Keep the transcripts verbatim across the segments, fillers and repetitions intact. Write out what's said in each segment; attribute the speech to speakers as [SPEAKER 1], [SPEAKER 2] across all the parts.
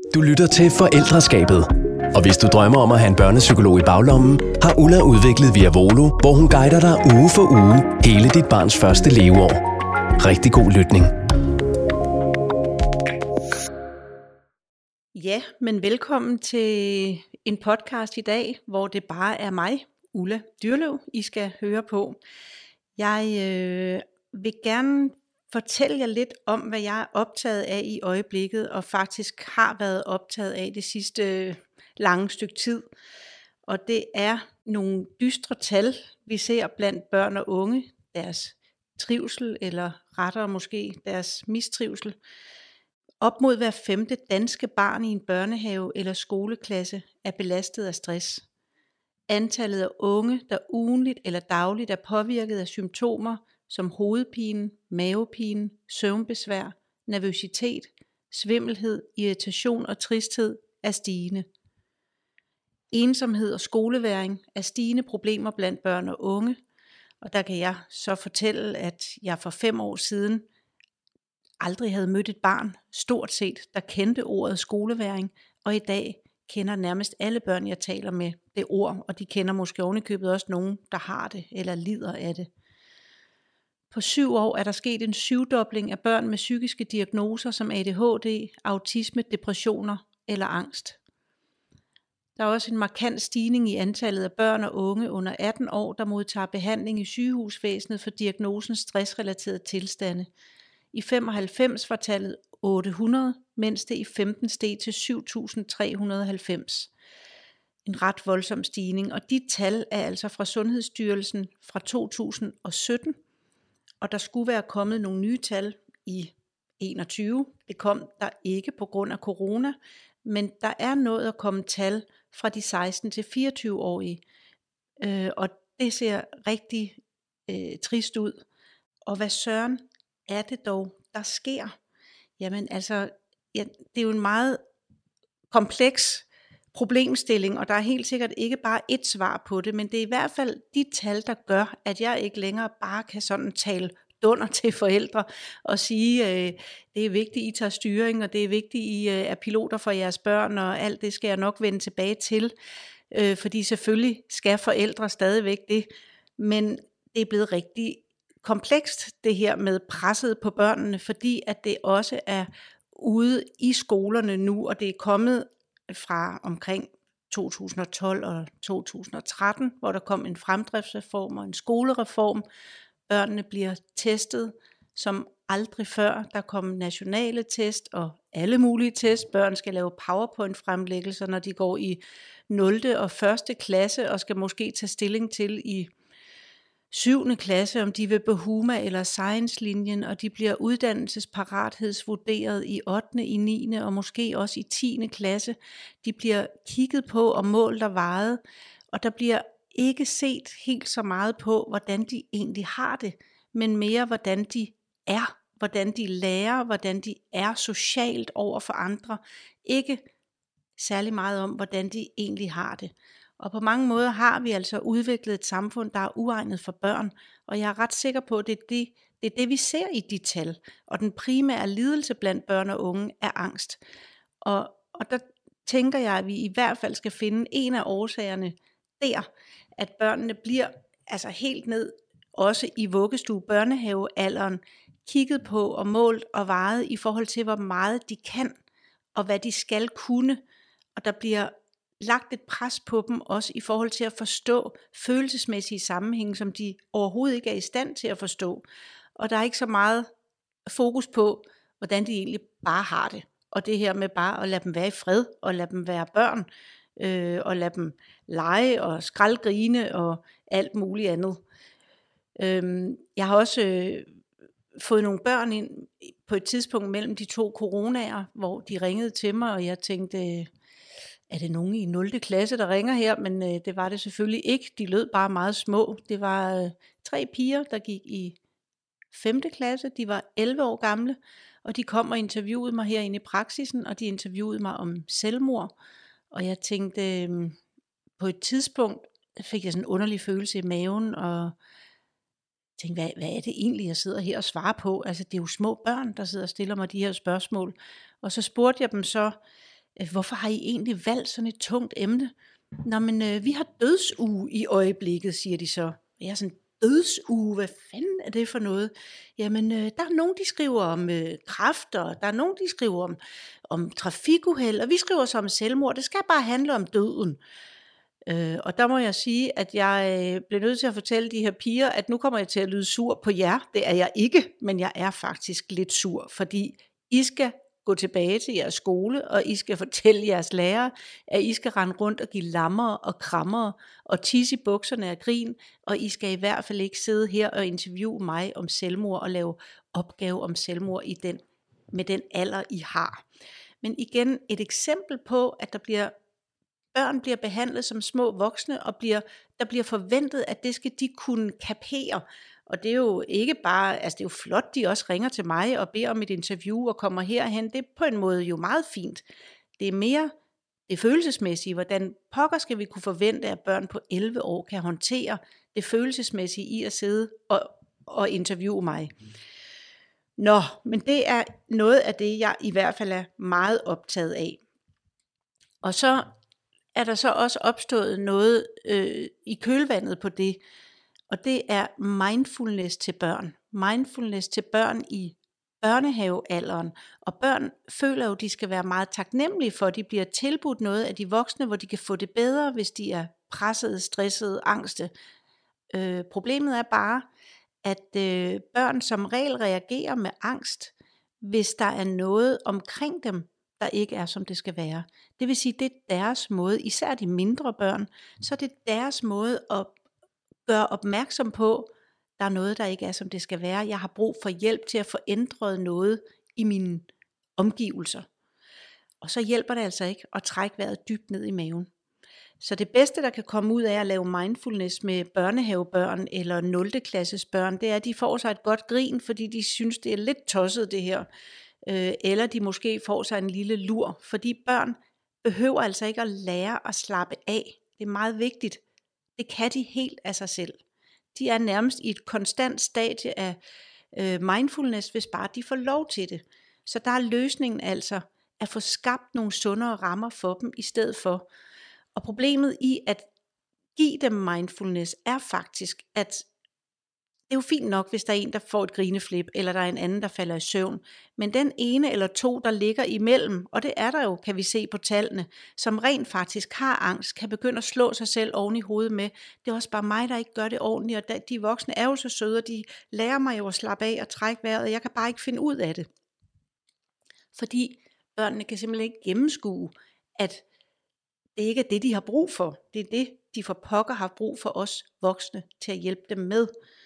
[SPEAKER 1] Du lytter til Forældreskabet. Og hvis du drømmer om at have en børnepsykolog i baglommen, har Ulla udviklet Via Volo, hvor hun guider dig uge for uge hele dit barns første leveår. Rigtig god lytning.
[SPEAKER 2] Ja, men velkommen til en podcast i dag, hvor det bare er mig, Ulla Dyrløv, I skal høre på. Jeg øh, vil gerne fortælle jer lidt om, hvad jeg er optaget af i øjeblikket, og faktisk har været optaget af det sidste lange stykke tid. Og det er nogle dystre tal, vi ser blandt børn og unge, deres trivsel, eller rettere måske deres mistrivsel. Op mod hver femte danske barn i en børnehave eller skoleklasse er belastet af stress. Antallet af unge, der ugenligt eller dagligt er påvirket af symptomer som hovedpine, mavepine, søvnbesvær, nervøsitet, svimmelhed, irritation og tristhed er stigende. Ensomhed og skolevægring er stigende problemer blandt børn og unge, og der kan jeg så fortælle, at jeg for fem år siden aldrig havde mødt et barn, stort set, der kendte ordet skolevægring, og i dag kender nærmest alle børn, jeg taler med, det ord, og de kender måske ovenikøbet også nogen, der har det eller lider af det. På syv år er der sket en syvdobling af børn med psykiske diagnoser som A D H D, autisme, depressioner eller angst. Der er også en markant stigning i antallet af børn og unge under atten år, der modtager behandling i sygehusvæsenet for diagnosen stressrelaterede tilstande. I femoghalvfems var tallet otte hundrede, mens det i femten steg til syv tusind tre hundrede og halvfems. En ret voldsom stigning, og de tal er altså fra Sundhedsstyrelsen fra to tusind og sytten, og der skulle være kommet nogle nye tal i enogtyve. Det kom der ikke på grund af corona, men der er nået at komme tal fra de seksten til fireogtyve-årige, øh, og det ser rigtig øh, trist ud. Og hvad søren er det dog, der sker? Jamen altså, ja, det er jo en meget kompleks problemstilling, og der er helt sikkert ikke bare ét svar på det, men det er i hvert fald de tal, der gør, at jeg ikke længere bare kan sådan tale dunder til forældre og sige, øh, det er vigtigt, I tager styring, og det er vigtigt, I øh, er piloter for jeres børn, og alt det skal jeg nok vende tilbage til, øh, fordi selvfølgelig skal forældre stadigvæk det, men det er blevet rigtig komplekst, det her med presset på børnene, fordi at det også er ude i skolerne nu, og det er kommet fra omkring to tusind og tolv og to tusind og tretten, hvor der kom en fremdriftsreform og en skolereform. Børnene bliver testet som aldrig før. Der kom nationale test og alle mulige test. Børn skal lave PowerPoint-fremlæggelser, når de går i nul og første klasse, og skal måske tage stilling til i syvende klasse, om de vil på Huma eller Science-linjen, og de bliver uddannelsesparathedsvurderet i ottende, i niende og måske også i tiende klasse. De bliver kigget på og målt og vejet, og der bliver ikke set helt så meget på, hvordan de egentlig har det, men mere hvordan de er, hvordan de lærer, hvordan de er socialt over for andre. Ikke særlig meget om, hvordan de egentlig har det. Og på mange måder har vi altså udviklet et samfund, der er uegnet for børn, og jeg er ret sikker på, at det er det, det er det, vi ser i de tal. Og den primære lidelse blandt børn og unge er angst. Og, og der tænker jeg, at vi i hvert fald skal finde en af årsagerne der, at børnene bliver altså helt ned, også i vuggestue, børnehavealderen, kigget på og målt og vejet i forhold til, hvor meget de kan, og hvad de skal kunne, og der bliver lagt et pres på dem, også i forhold til at forstå følelsesmæssige sammenhænge, som de overhovedet ikke er i stand til at forstå. Og der er ikke så meget fokus på, hvordan de egentlig bare har det. Og det her med bare at lade dem være i fred, og lade dem være børn, øh, og lade dem lege og skraldgrine og alt muligt andet. Øhm, jeg har også øh, fået nogle børn ind på et tidspunkt mellem de to coronaer, hvor de ringede til mig, og jeg tænkte, er det nogen i nul klasse, der ringer her? Men øh, det var det selvfølgelig ikke. De lød bare meget små. Det var øh, tre piger, der gik i femte klasse. De var elleve år gamle, og de kom og interviewede mig herinde i praksisen, og de interviewede mig om selvmord. Og jeg tænkte, øh, på et tidspunkt fik jeg sådan en underlig følelse i maven, og tænkte, hvad, hvad er det egentlig, jeg sidder her og svarer på? Altså, det er jo små børn, der sidder og stiller mig de her spørgsmål. Og så spurgte jeg dem så, hvorfor har I egentlig valgt sådan et tungt emne? Nå, men øh, vi har dødsuge i øjeblikket, siger de så. Jeg er sådan, dødsuge, hvad fanden er det for noget? Jamen, øh, der er nogen, de skriver om øh, kræft, og der er nogen, de skriver om, om trafikuheld, og vi skriver så om selvmord. Det skal bare handle om døden. Øh, og der må jeg sige, at jeg øh, blev nødt til at fortælle de her piger, at nu kommer jeg til at lyde sur på jer. Det er jeg ikke, men jeg er faktisk lidt sur, fordi I skal gå tilbage til jeres skole, og I skal fortælle jeres lærere, at I skal rende rundt og give lammer og krammer og tisse i bukserne af grin, og I skal i hvert fald ikke sidde her og interviewe mig om selvmord og lave opgave om selvmord i den, med den alder, I har. Men igen et eksempel på, at der bliver børn bliver behandlet som små voksne, og bliver, der bliver forventet, at det skal de kunne kapere. Og det er jo ikke bare, altså det er jo flot, de også ringer til mig og beder om et interview og kommer herhen. Det er på en måde jo meget fint. Det er mere det følelsesmæssige. Hvordan pokker skal vi kunne forvente, at børn på elleve år kan håndtere det følelsesmæssige i at sidde og, og interviewe mig. Nå, men det er noget af det, jeg i hvert fald er meget optaget af. Og så er der så også opstået noget øh, i kølvandet på det, og det er mindfulness til børn. Mindfulness til børn i børnehavealderen, og børn føler jo, at de skal være meget taknemmelige for, at de bliver tilbudt noget af de voksne, hvor de kan få det bedre, hvis de er pressede, stressede, angste. Øh, problemet er bare, at øh, børn som regel reagerer med angst, hvis der er noget omkring dem, der ikke er, som det skal være. Det vil sige, det er deres måde, især de mindre børn, så det er deres måde at gøre opmærksom på, der er noget, der ikke er, som det skal være. Jeg har brug for hjælp til at få ændret noget i mine omgivelser. Og så hjælper det altså ikke at trække vejret dybt ned i maven. Så det bedste, der kan komme ud af at lave mindfulness med børnehavebørn eller nul klasses børn, det er, at de får sig et godt grin, fordi de synes, det er lidt tosset det her. Eller de måske får sig en lille lur, fordi børn behøver altså ikke at lære at slappe af. Det er meget vigtigt. Det kan de helt af sig selv. De er nærmest i et konstant stadie af øh, mindfulness, hvis bare de får lov til det. Så der er løsningen altså at få skabt nogle sundere rammer for dem i stedet for. Og problemet i at give dem mindfulness er faktisk, at det er jo fint nok, hvis der er en, der får et grineflip, eller der er en anden, der falder i søvn. Men den ene eller to, der ligger imellem, og det er der jo, kan vi se på tallene, som rent faktisk har angst, kan begynde at slå sig selv oven i hovedet med, det er også bare mig, der ikke gør det ordentligt, og de voksne er jo så søde, og de lærer mig jo at slappe af og trække vejret, og jeg kan bare ikke finde ud af det. Fordi børnene kan simpelthen ikke gennemskue, at det ikke er det, de har brug for. Det er det, de for pokker har brug for os voksne til at hjælpe dem med.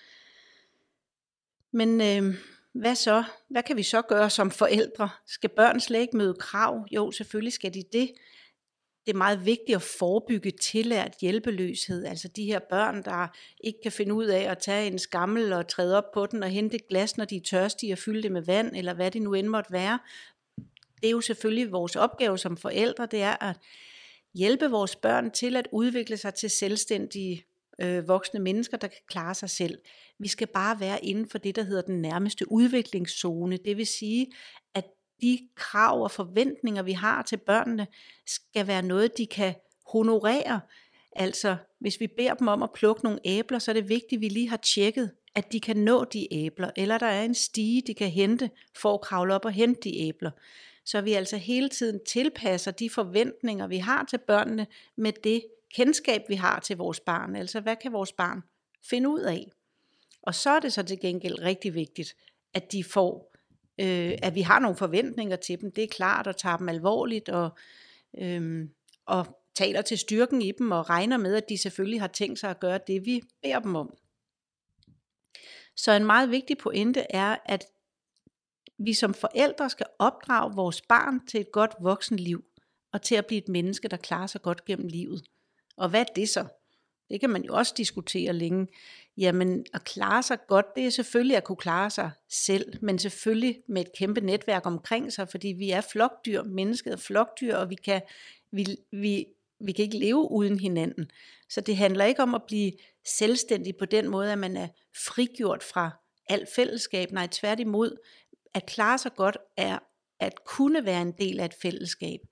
[SPEAKER 2] Men øh, hvad så? Hvad kan vi så gøre som forældre? Skal børn slet ikke møde krav? Jo, selvfølgelig skal de det. Det er meget vigtigt at forebygge tillært hjælpeløshed. Altså de her børn, der ikke kan finde ud af at tage en skammel og træde op på den og hente et glas, når de er tørstige og fylde det med vand, eller hvad det nu end måtte være. Det er jo selvfølgelig vores opgave som forældre, det er at hjælpe vores børn til at udvikle sig til selvstændige øh, voksne mennesker, der kan klare sig selv. Vi skal bare være inden for det, der hedder den nærmeste udviklingszone. Det vil sige, at de krav og forventninger, vi har til børnene, skal være noget, de kan honorere. Altså, hvis vi beder dem om at plukke nogle æbler, så er det vigtigt, at vi lige har tjekket, at de kan nå de æbler, eller der er en stige, de kan hente, for at kravle op og hente de æbler. Så vi altså hele tiden tilpasser de forventninger, vi har til børnene, med det kendskab, vi har til vores barn. Altså, hvad kan vores barn finde ud af? Og så er det så til gengæld rigtig vigtigt, at de får, øh, at vi har nogle forventninger til dem. Det er klart, at tager dem alvorligt, og, øh, og taler til styrken i dem, og regner med, at de selvfølgelig har tænkt sig at gøre det, vi beder dem om. Så en meget vigtig pointe er, at vi som forældre skal opdrage vores barn til et godt voksenliv, og til at blive et menneske, der klarer sig godt gennem livet. Og hvad er det så? Det kan man jo også diskutere længe. Jamen, at klare sig godt, det er selvfølgelig at kunne klare sig selv, men selvfølgelig med et kæmpe netværk omkring sig, fordi vi er flokdyr, mennesket er flokdyr, og vi kan, vi, vi, vi kan ikke leve uden hinanden. Så det handler ikke om at blive selvstændig på den måde, at man er frigjort fra alt fællesskab. Nej, tværtimod, at klare sig godt er at kunne være en del af et fællesskab.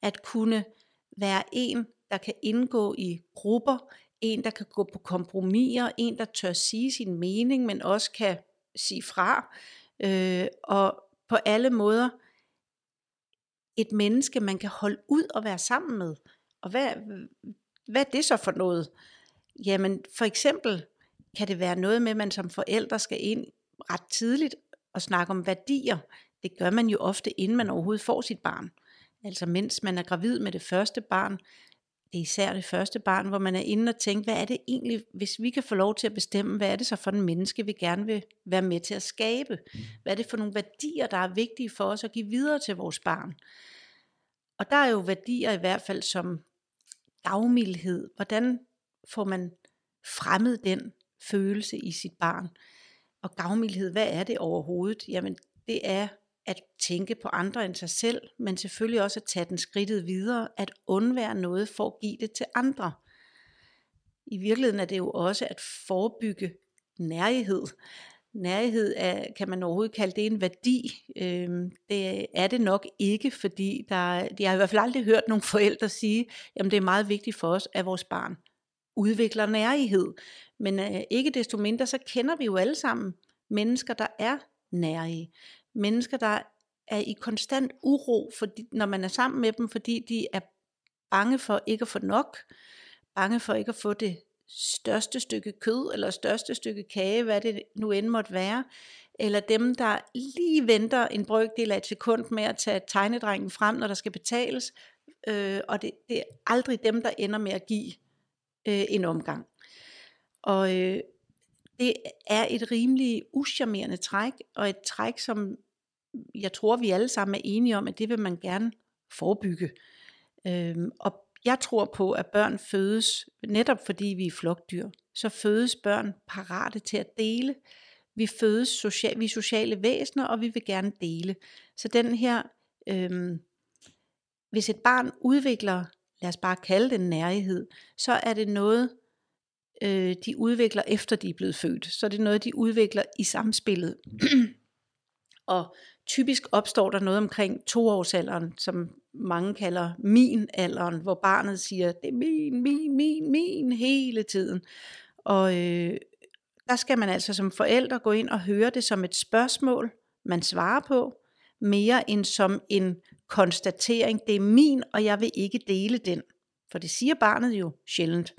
[SPEAKER 2] at kunne være en, der kan indgå i grupper, en, der kan gå på kompromiser, en, der tør sige sin mening, men også kan sige fra, øh, og på alle måder et menneske, man kan holde ud og være sammen med. Og hvad, hvad er det så for noget? Jamen for eksempel kan det være noget med, at man som forældre skal ind ret tidligt og snakke om værdier. Det gør man jo ofte, inden man overhovedet får sit barn. Altså mens man er gravid med det første barn, det er især det første barn, hvor man er inde og tænker, hvad er det egentlig, hvis vi kan få lov til at bestemme, hvad er det så for en menneske, vi gerne vil være med til at skabe? Hvad er det for nogle værdier, der er vigtige for os at give videre til vores barn? Og der er jo værdier i hvert fald som gavmildhed. Hvordan får man fremmet den følelse i sit barn? Og gavmildhed, hvad er det overhovedet? Jamen det er at tænke på andre end sig selv, men selvfølgelig også at tage den skridtet videre, at undvære noget for at give det til andre. I virkeligheden er det jo også at forebygge nærighed. Nærighed er, kan man overhovedet kalde det en værdi? Øhm, det er det nok ikke, fordi der, jeg har i hvert fald aldrig hørt nogle forældre sige, jamen det er meget vigtigt for os, at vores barn udvikler nærighed. Men øh, ikke desto mindre, så kender vi jo alle sammen mennesker, der er nærige. Mennesker, der er i konstant uro, fordi, når man er sammen med dem, fordi de er bange for ikke at få nok, bange for ikke at få det største stykke kød, eller største stykke kage, hvad det nu end måtte være, eller dem, der lige venter en brøkdel af et sekund med at tage tegnedrengen frem, når der skal betales, øh, og det, det er aldrig dem, der ender med at give øh, en omgang. Og øh, det er et rimelig uscharmerende træk, og et træk, som jeg tror, vi alle sammen er enige om, at det vil man gerne forebygge. Øhm, og jeg tror på, at børn fødes, netop fordi vi er flokdyr, så fødes børn parate til at dele. Vi fødes social, vi er sociale væsener, og vi vil gerne dele. Så den her, øhm, hvis et barn udvikler, lad os bare kalde det nærighed, så er det noget, øh, de udvikler efter de er blevet født. Så er det noget, de udvikler i samspillet. Og typisk opstår der noget omkring toårsalderen, som mange kalder min-alderen, hvor barnet siger, det er min, min, min, min hele tiden. Og øh, der skal man altså som forældre gå ind og høre det som et spørgsmål, man svarer på, mere end som en konstatering, det er min, og jeg vil ikke dele den. For det siger barnet jo sjældent.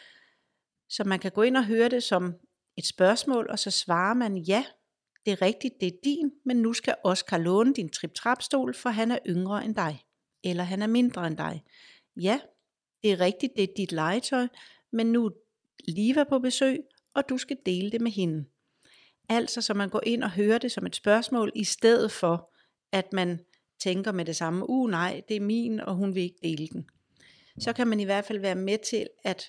[SPEAKER 2] Så man kan gå ind og høre det som et spørgsmål, og så svarer man ja. Det er rigtigt, det er din, men nu skal Oscar låne din trip-trap-stol, for han er yngre end dig. Eller han er mindre end dig. Ja, det er rigtigt, det er dit legetøj, men nu er Liva på besøg, og du skal dele det med hende. Altså, så man går ind og hører det som et spørgsmål, i stedet for, at man tænker med det samme, uh nej, det er min, og hun vil ikke dele den. Så kan man i hvert fald være med til at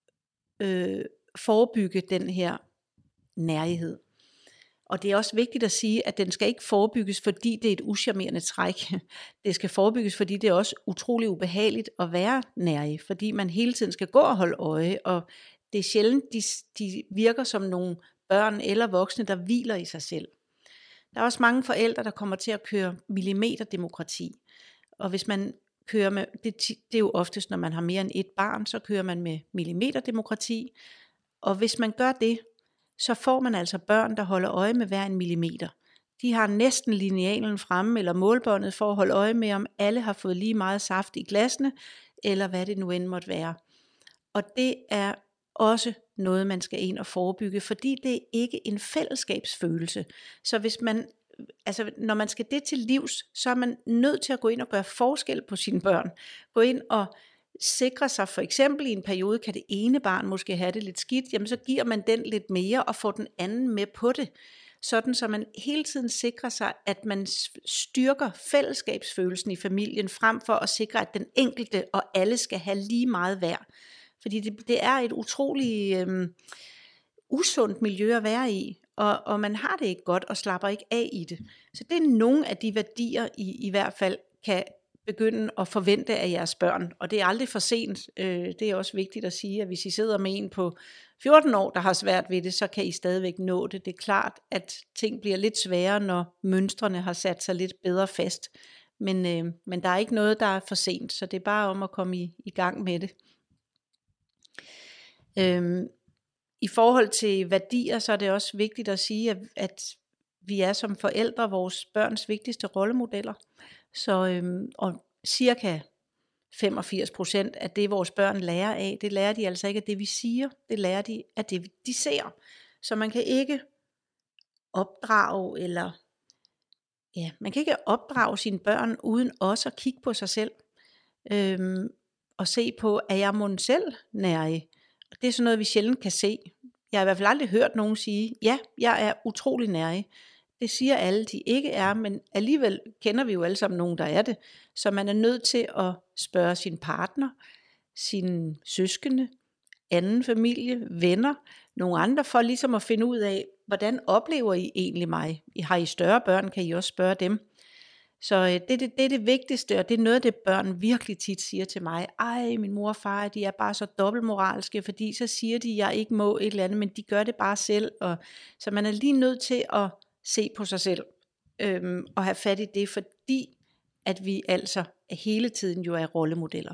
[SPEAKER 2] øh, forebygge den her nærighed. Og det er også vigtigt at sige, at den skal ikke forebygges, fordi det er et uscharmerende træk. Det skal forebygges, fordi det er også utrolig ubehageligt at være nærig, fordi man hele tiden skal gå og holde øje, og det er sjældent, de, de virker som nogle børn eller voksne, der hviler i sig selv. Der er også mange forældre, der kommer til at køre millimeterdemokrati, og hvis man kører med, det, det er jo oftest, når man har mere end et barn, så kører man med millimeterdemokrati, og hvis man gør det, så får man altså børn, der holder øje med hver en millimeter. De har næsten linealen fremme, eller målbåndet, for at holde øje med, om alle har fået lige meget saft i glasene, eller hvad det nu end måtte være. Og det er også noget, man skal ind og forebygge, fordi det er ikke en fællesskabsfølelse. Så hvis man, altså når man skal det til livs, så er man nødt til at gå ind og gøre forskel på sine børn. Gå ind og sikre sig, for eksempel i en periode, kan det ene barn måske have det lidt skidt, jamen så giver man den lidt mere og får den anden med på det. Sådan så man hele tiden sikrer sig, at man styrker fællesskabsfølelsen i familien, frem for at sikre, at den enkelte og alle skal have lige meget værd. Fordi det, det er et utroligt øhm, usundt miljø at være i, og, og man har det ikke godt og slapper ikke af i det. Så det er nogle af de værdier, I i hvert fald kan begynde at forvente af jeres børn, og det er aldrig for sent. Det er også vigtigt at sige, at hvis I sidder med en på fjorten år, der har svært ved det, så kan I stadigvæk nå det. Det er klart, at ting bliver lidt sværere, når mønstrene har sat sig lidt bedre fast. Men, øh, men der er ikke noget, der er for sent, så det er bare om at komme i, i gang med det. Øhm, I forhold til værdier, så er det også vigtigt at sige, at, at vi er som forældre vores børns vigtigste rollemodeller. Så øhm, og cirka femogfirs procent af det, vores børn lærer af, det lærer de altså ikke af det, vi siger. Det lærer de af det, de ser. Så man kan ikke opdrage, eller ja, man kan ikke opdrage sine børn, uden også at kigge på sig selv. Øhm, og se på, er jeg mon selv nærig? Og det er sådan noget, vi sjældent kan se. Jeg har i hvert fald aldrig hørt nogen sige, ja, jeg er utrolig nærig. Det siger alle, de ikke er, men alligevel kender vi jo alle sammen nogen, der er det. Så man er nødt til at spørge sin partner, sine søskende, anden familie, venner, nogle andre, for ligesom at finde ud af, hvordan oplever I egentlig mig? Har I større børn, kan I også spørge dem. Så det, det, det er det vigtigste, og det er noget, det børn virkelig tit siger til mig. Ej, min mor og far, de er bare så dobbeltmoralske, fordi så siger de, at jeg ikke må et eller andet, men de gør det bare selv. Og, så man er lige nødt til at se på sig selv, øhm, og have fat i det, fordi at vi altså hele tiden jo er rollemodeller.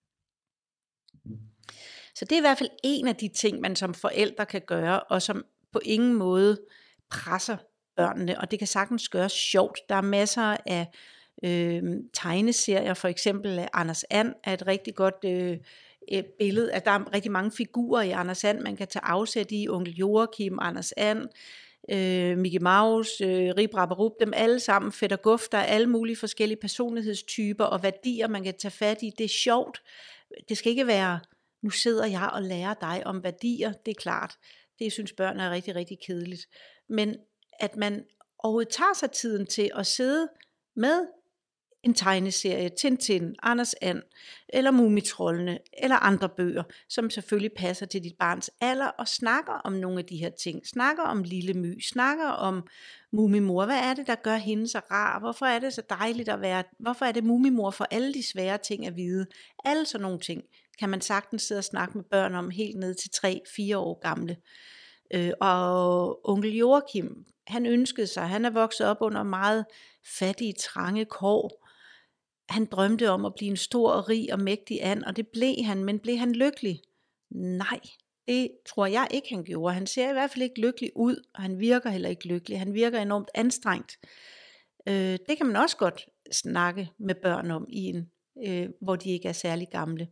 [SPEAKER 2] Så det er i hvert fald en af de ting, man som forældre kan gøre, og som på ingen måde presser børnene, og det kan sagtens gøres sjovt. Der er masser af øh, tegneserier, for eksempel af Anders And er et rigtig godt øh, et billede, at der er rigtig mange figurer i Anders And, man kan tage afsæt i, Onkel Joachim, Anders And, øh, Mickey Mouse, øh, Rip Rap og Rup, dem alle sammen, Fætter Guf, der er alle mulige forskellige personlighedstyper og værdier, man kan tage fat i. Det er sjovt. Det skal ikke være, nu sidder jeg og lærer dig om værdier, det er klart. Det synes børn er rigtig, rigtig kedeligt. Men at man overhovedet tager sig tiden til at sidde med en tegneserie, Tintin, Anders And, eller Mumitroldene, eller andre bøger, som selvfølgelig passer til dit barns alder, og snakker om nogle af de her ting. Snakker om Lille My, snakker om Mumimor. Hvad er det, der gør hende så rar? Hvorfor er det så dejligt at være? Hvorfor er det Mumimor for alle de svære ting at vide? Alle sådan nogle ting kan man sagtens sidde og snakke med børn om, helt ned til tre fire år gamle. Øh, og onkel Joachim, han ønskede sig, han er vokset op under meget fattige, trange kår. Han drømte om at blive en stor og rig og mægtig and, og det blev han, men blev han lykkelig? Nej, det tror jeg ikke, han gjorde. Han ser i hvert fald ikke lykkelig ud, og han virker heller ikke lykkelig. Han virker enormt anstrengt. Øh, det kan man også godt snakke med børn om, i en, øh, hvor de ikke er særlig gamle.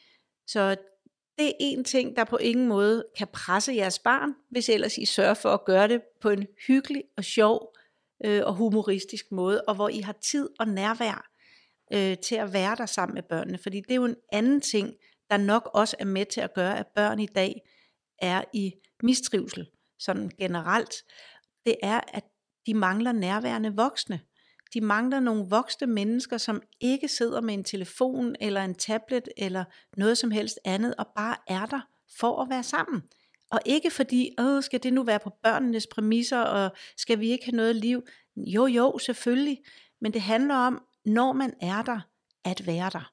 [SPEAKER 2] Så det er en ting, der på ingen måde kan presse jeres barn, hvis ellers I sørger for at gøre det på en hyggelig og sjov øh, og humoristisk måde, og hvor I har tid og nærvær øh, til at være der sammen med børnene. Fordi det er jo en anden ting, der nok også er med til at gøre, at børn i dag er i mistrivsel, sådan generelt. Det er, at de mangler nærværende voksne. De mangler nogle voksne mennesker, som ikke sidder med en telefon eller en tablet eller noget som helst andet, og bare er der for at være sammen. Og ikke fordi, åh, skal det nu være på børnenes præmisser, og skal vi ikke have noget liv? Jo, jo, selvfølgelig. Men det handler om, når man er der, at være der.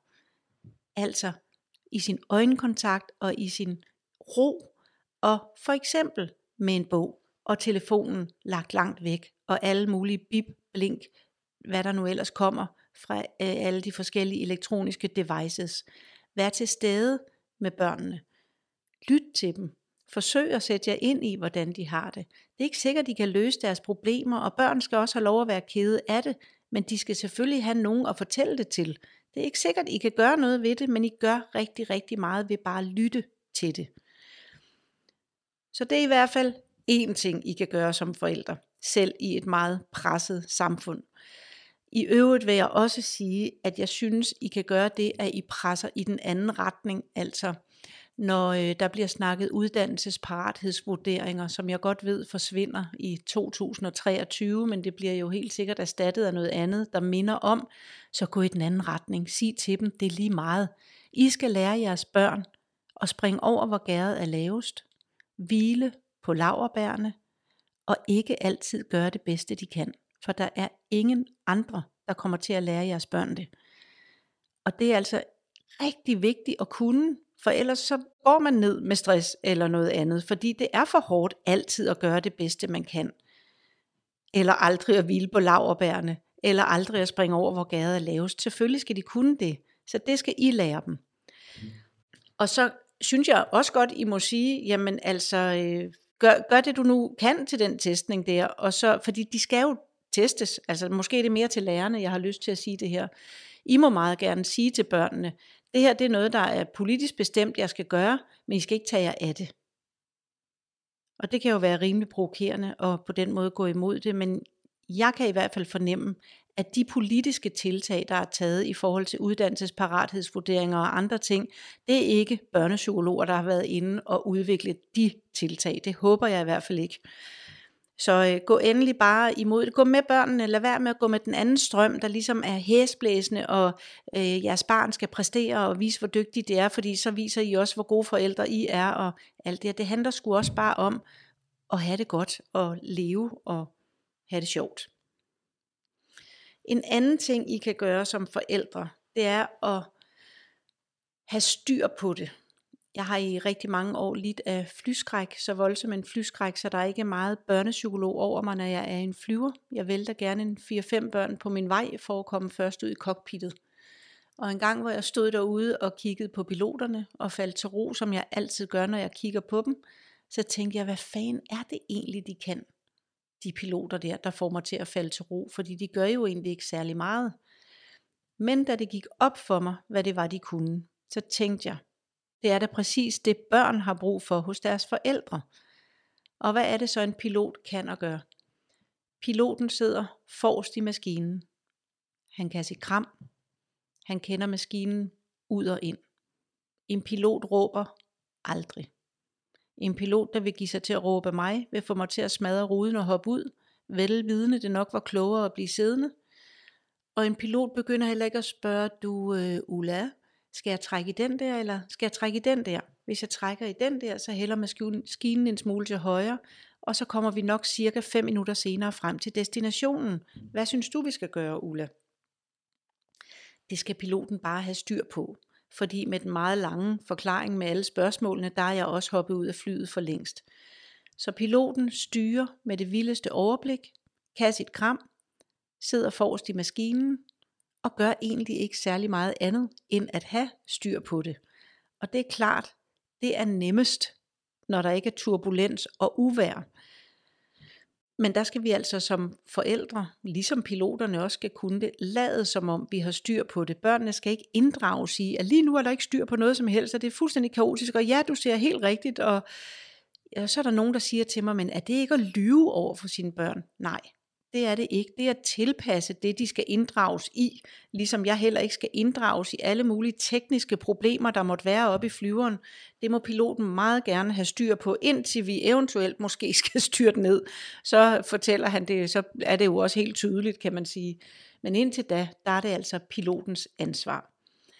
[SPEAKER 2] Altså i sin øjenkontakt og i sin ro, og for eksempel med en bog og telefonen lagt langt væk, og alle mulige bip, blink, hvad der nu ellers kommer fra øh, alle de forskellige elektroniske devices. Vær til stede med børnene. Lyt til dem. Forsøg at sætte jer ind i, hvordan de har det. Det er ikke sikkert, de kan løse deres problemer, og børn skal også have lov at være kede af det, men de skal selvfølgelig have nogen at fortælle det til. Det er ikke sikkert, I kan gøre noget ved det, men I gør rigtig, rigtig meget ved bare at lytte til det. Så det er i hvert fald én ting, I kan gøre som forældre, selv i et meget presset samfund. I øvrigt vil jeg også sige, at jeg synes, I kan gøre det, at I presser i den anden retning, altså når øh, der bliver snakket uddannelsesparathedsvurderinger, som jeg godt ved forsvinder i to tusind og treogtyve, men det bliver jo helt sikkert erstattet af noget andet, der minder om, så gå i den anden retning. Sig til dem, det er lige meget. I skal lære jeres børn at springe over, hvor gærdet er lavest, hvile på laurbærrene, og ikke altid gøre det bedste, de kan. For der er ingen andre, der kommer til at lære jeres børn det. Og det er altså rigtig vigtigt at kunne, for ellers så går man ned med stress eller noget andet, fordi det er for hårdt altid at gøre det bedste, man kan. Eller aldrig at hvile på laurbærne, eller aldrig at springe over, hvor gaden er lavest. Selvfølgelig skal de kunne det, så det skal I lære dem. Og så synes jeg også godt, I må sige, jamen altså, øh, gør, gør det du nu kan til den testning der, og så, fordi de skal jo testes, altså måske er det mere til lærerne, jeg har lyst til at sige det her. I må meget gerne sige til børnene, det her det er noget, der er politisk bestemt, jeg skal gøre, men I skal ikke tage jer af det. Og det kan jo være rimelig provokerende, og på den måde gå imod det, men jeg kan i hvert fald fornemme, at de politiske tiltag, der er taget i forhold til uddannelsesparathedsvurderinger og andre ting, det er ikke børnepsykologer, der har været inde og udviklet de tiltag. Det håber jeg i hvert fald ikke. Så øh, gå endelig bare imod det. Gå med børnene, lad være med at gå med den anden strøm, der ligesom er hæsblæsende, og øh, jeres barn skal præstere og vise, hvor dygtigt det er, fordi så viser I også, hvor gode forældre I er, og alt det her. Det handler sgu også bare om at have det godt, og leve og have det sjovt. En anden ting, I kan gøre som forældre, det er at have styr på det. Jeg har i rigtig mange år lidt af flyskræk, så voldsom en flyskræk, så der er ikke meget børnepsykolog over mig, når jeg er en flyver. Jeg vælter gerne en fire fem børn på min vej for at komme først ud i cockpittet. Og en gang, hvor jeg stod derude og kiggede på piloterne og faldt til ro, som jeg altid gør, når jeg kigger på dem, så tænkte jeg, hvad fanden er det egentlig, de kan? De piloter der, der får mig til at falde til ro, fordi de gør jo egentlig ikke særlig meget. Men da det gik op for mig, hvad det var, de kunne, så tænkte jeg, det er da præcis det, børn har brug for hos deres forældre. Og hvad er det så, en pilot kan og gøre? Piloten sidder forrest i maskinen. Han kan sige kram. Han kender maskinen ud og ind. En pilot råber aldrig. En pilot, der vil give sig til at råbe af mig, vil få mig til at smadre ruden og hoppe ud, vel vidende det nok var klogere at blive siddende. Og en pilot begynder heller ikke at spørge, du uh, Ulla, skal jeg trække i den der, eller skal jeg trække i den der? Hvis jeg trækker i den der, så hælder maskinen en smule til højre, og så kommer vi nok cirka fem minutter senere frem til destinationen. Hvad synes du, vi skal gøre, Ulla? Det skal piloten bare have styr på, fordi med den meget lange forklaring med alle spørgsmålene, der er jeg også hoppet ud af flyet for længst. Så piloten styrer med det vildeste overblik, kan sit kram, sidder forrest i maskinen, og gør egentlig ikke særlig meget andet, end at have styr på det. Og det er klart, det er nemmest, når der ikke er turbulens og uvejr. Men der skal vi altså som forældre, ligesom piloterne også skal kunne det, lade som om vi har styr på det. Børnene skal ikke inddrages i, at lige nu er der ikke styr på noget som helst, og det er fuldstændig kaotisk, og ja, du ser helt rigtigt, og ja, så er der nogen, der siger til mig, men er det ikke at lyve over for sine børn? Nej. Det er det ikke. Det er at tilpasse det, de skal inddrages i, ligesom jeg heller ikke skal inddrages i alle mulige tekniske problemer, der måtte være oppe i flyveren. Det må piloten meget gerne have styr på, indtil vi eventuelt måske skal styre det ned. Så fortæller han det, så er det jo også helt tydeligt, kan man sige. Men indtil da, der er det altså pilotens ansvar.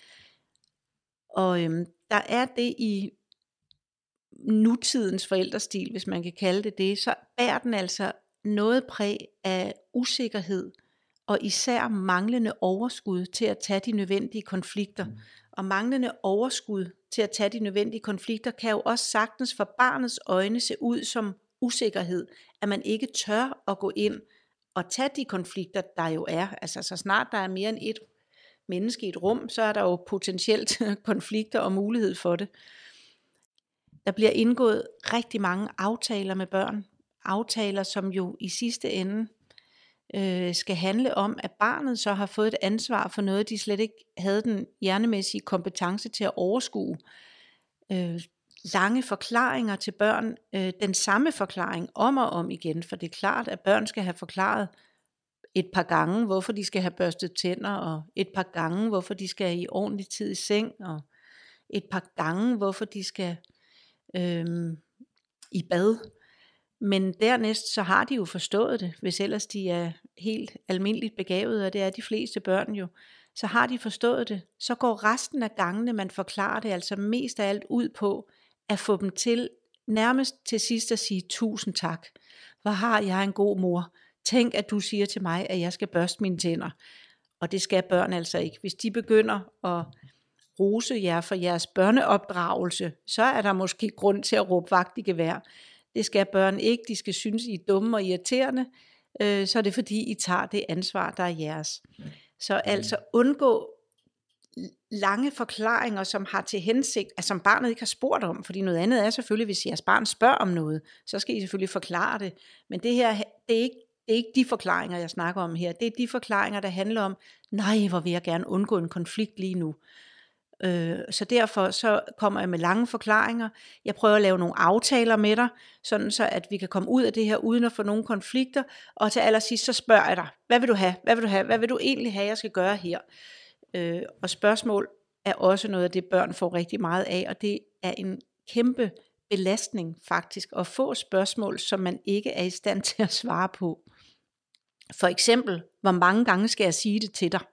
[SPEAKER 2] Og øhm, der er det i nutidens forældrestil, hvis man kan kalde det det, så bærer den altså noget præg af usikkerhed og især manglende overskud til at tage de nødvendige konflikter. Mm. Og manglende overskud til at tage de nødvendige konflikter kan jo også sagtens for barnets øjne se ud som usikkerhed, at man ikke tør at gå ind og tage de konflikter, der jo er. Altså så snart der er mere end et menneske i et rum, så er der jo potentielt konflikter og mulighed for det. Der bliver indgået rigtig mange aftaler med børn. Aftaler, som jo i sidste ende øh, skal handle om, at barnet så har fået et ansvar for noget, de slet ikke havde den hjernemæssige kompetence til at overskue. Øh, lange forklaringer til børn, øh, den samme forklaring om og om igen, for det er klart, at børn skal have forklaret et par gange, hvorfor de skal have børstet tænder, og et par gange, hvorfor de skal i ordentlig tid i seng, og et par gange, hvorfor de skal øh, i bad. Men dernæst så har de jo forstået det, hvis ellers de er helt almindeligt begavede, og det er de fleste børn jo, så har de forstået det. Så går resten af gangene, man forklarer det, altså mest af alt ud på at få dem til nærmest til sidst at sige tusind tak. Hvor har jeg en god mor. Tænk, at du siger til mig, at jeg skal børste mine tænder. Og det skal børn altså ikke. Hvis de begynder at rose jer for jeres børneopdragelse, så er der måske grund til at råbe vagt i gevær. Det skal børn ikke, de skal synes, I er dumme og irriterende, øh, så er det fordi, I tager det ansvar, der er jeres. Så altså undgå lange forklaringer, som har til hensigt, at som barnet ikke har spurgt om, fordi noget andet er selvfølgelig, hvis jeres barn spørger om noget, så skal I selvfølgelig forklare det, men det her, det er ikke, det er ikke de forklaringer, jeg snakker om her, det er de forklaringer, der handler om, nej, hvor vil jeg gerne undgå en konflikt lige nu. Øh, så derfor så kommer jeg med lange forklaringer, jeg prøver at lave nogle aftaler med dig, sådan så at vi kan komme ud af det her, uden at få nogle konflikter, og til allersidst så spørger jeg dig, hvad vil du have, hvad vil du have, hvad vil du egentlig have, jeg skal gøre her? Øh, og spørgsmål er også noget af det, børn får rigtig meget af, og det er en kæmpe belastning faktisk, at få spørgsmål, som man ikke er i stand til at svare på. For eksempel, hvor mange gange skal jeg sige det til dig?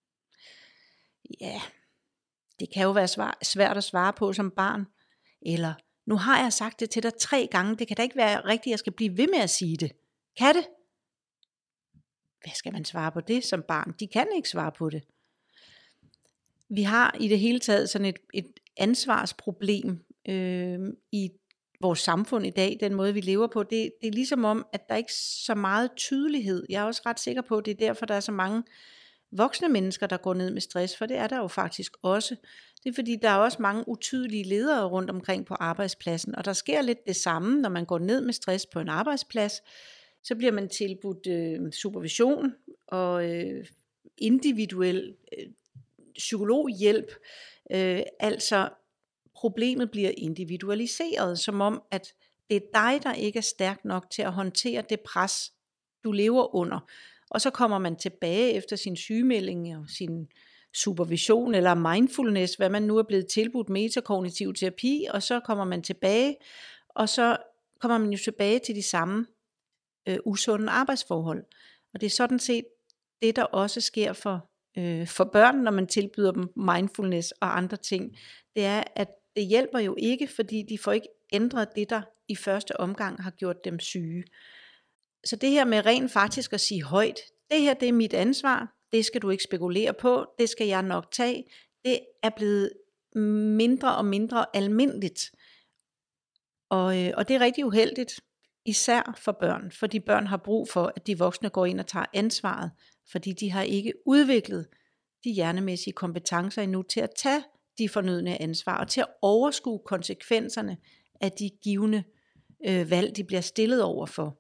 [SPEAKER 2] Ja, det kan jo være svært at svare på som barn. Eller, nu har jeg sagt det til dig tre gange, det kan da ikke være rigtigt, at jeg skal blive ved med at sige det. Kan det? Hvad skal man svare på det som barn? De kan ikke svare på det. Vi har i det hele taget sådan et, et ansvarsproblem øh, i vores samfund i dag, den måde vi lever på. Det, det er ligesom om, at der ikke er så meget tydelighed. Jeg er også ret sikker på, at det er derfor, der er så mange voksne mennesker, der går ned med stress, for det er der jo faktisk også. Det er fordi, der er også mange utydelige ledere rundt omkring på arbejdspladsen, og der sker lidt det samme, når man går ned med stress på en arbejdsplads, så bliver man tilbudt øh, supervision og øh, individuel øh, psykologhjælp, øh, altså problemet bliver individualiseret, som om at det er dig, der ikke er stærk nok til at håndtere det pres, du lever under. Og så kommer man tilbage efter sin sygemelding og sin supervision eller mindfulness, hvad man nu er blevet tilbudt, metakognitiv terapi, og så kommer man tilbage, og så kommer man jo tilbage til de samme øh, usunde arbejdsforhold. Og det er sådan set det, der også sker for, øh, for børn, når man tilbyder dem mindfulness og andre ting. Det er, at det hjælper jo ikke, fordi de får ikke ændret det, der i første omgang har gjort dem syge. Så det her med rent faktisk at sige højt, det her det er mit ansvar, det skal du ikke spekulere på, det skal jeg nok tage, det er blevet mindre og mindre almindeligt. Og, øh, og det er rigtig uheldigt, især for børn, fordi børn har brug for, at de voksne går ind og tager ansvaret, fordi de har ikke udviklet de hjernemæssige kompetencer endnu til at tage de fornødne ansvar, og til at overskue konsekvenserne af de givne øh, valg, de bliver stillet overfor.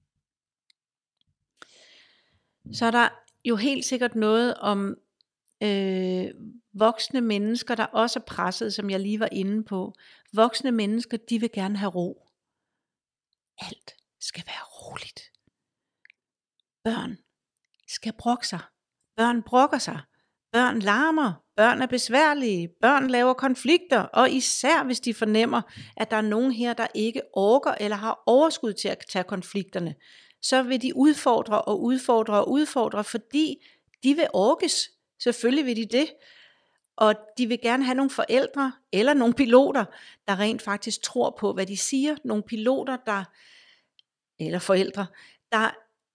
[SPEAKER 2] Så er der jo helt sikkert noget om øh, voksne mennesker, der også er presset, som jeg lige var inde på. Voksne mennesker, de vil gerne have ro. Alt skal være roligt. Børn skal brokke sig. Børn brokker sig. Børn larmer. Børn er besværlige. Børn laver konflikter. Og især hvis de fornemmer, at der er nogen her, der ikke orker eller har overskud til at tage konflikterne, så vil de udfordre og udfordre og udfordre, fordi de vil orkes. Selvfølgelig vil de det. Og de vil gerne have nogle forældre eller nogle piloter, der rent faktisk tror på, hvad de siger. Nogle piloter, der, eller forældre, der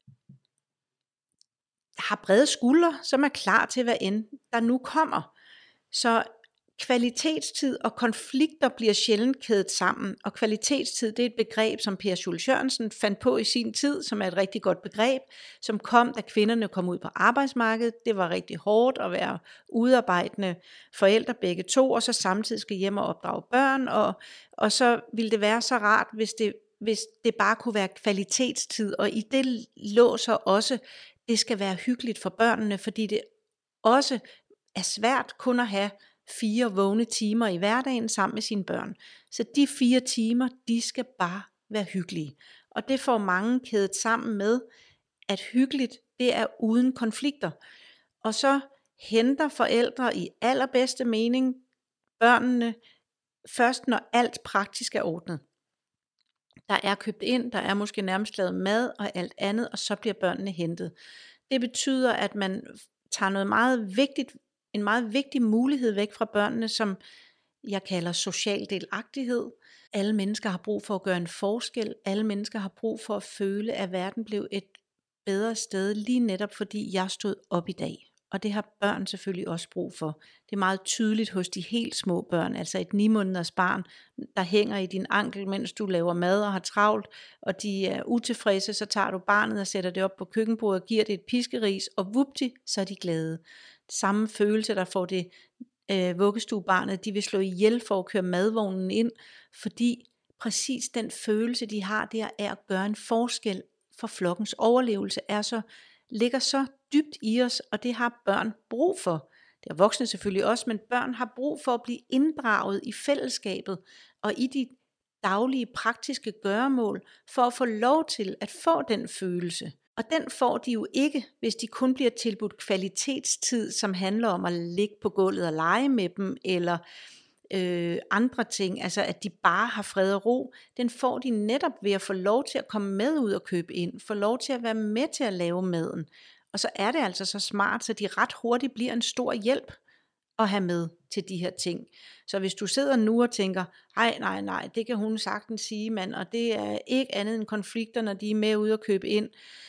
[SPEAKER 2] har brede skuldre, som er klar til, hvad end der nu kommer. Så kvalitetstid og konflikter bliver sjældent kædet sammen, og kvalitetstid, det er et begreb, som Per Schultz Jørgensen fandt på i sin tid, som er et rigtig godt begreb, som kom, da kvinderne kom ud på arbejdsmarkedet. Det var rigtig hårdt at være udarbejdende forældre begge to, og så samtidig skal hjem og opdrage børn, og, og så ville det være så rart, hvis det, hvis det bare kunne være kvalitetstid, og i det lå så også, det skal være hyggeligt for børnene, fordi det også er svært kun at have fire vågne timer i hverdagen sammen med sine børn. Så de fire timer, de skal bare være hyggelige. Og det får mange kædet sammen med, at hyggeligt, det er uden konflikter. Og så henter forældre i allerbedste mening børnene først, når alt praktisk er ordnet. Der er købt ind, der er måske nærmest lavet mad og alt andet, og så bliver børnene hentet. Det betyder, at man tager noget meget vigtigt, en meget vigtig mulighed væk fra børnene, som jeg kalder social delagtighed. Alle mennesker har brug for at gøre en forskel. Alle mennesker har brug for at føle, at verden blev et bedre sted, lige netop fordi jeg stod op i dag. Og det har børn selvfølgelig også brug for. Det er meget tydeligt hos de helt små børn, altså et ni måneders barn, der hænger i din ankel, mens du laver mad og har travlt, og de er utilfredse, så tager du barnet og sætter det op på køkkenbordet og giver det et piskeris, og vupti, så er de glade. Samme følelse, der får det øh, vuggestuebarnet, de vil slå ihjel for at køre madvognen ind, fordi præcis den følelse, de har der, er at gøre en forskel for flokkens overlevelse, er så, ligger så dybt i os, og det har børn brug for. Det har voksne selvfølgelig også, men børn har brug for at blive inddraget i fællesskabet, og i de daglige praktiske gøremål, for at få lov til at få den følelse. Og den får de jo ikke, hvis de kun bliver tilbudt kvalitetstid, som handler om at ligge på gulvet og lege med dem, eller øh, andre ting, altså at de bare har fred og ro. Den får de netop ved at få lov til at komme med ud og købe ind, få lov til at være med til at lave maden. Og så er det altså så smart, så de ret hurtigt bliver en stor hjælp at have med til de her ting. Så hvis du sidder nu og tænker, nej, nej, nej, det kan hun sagtens sige, mand, og det er ikke andet end konflikter, når de er med ud og købe ind,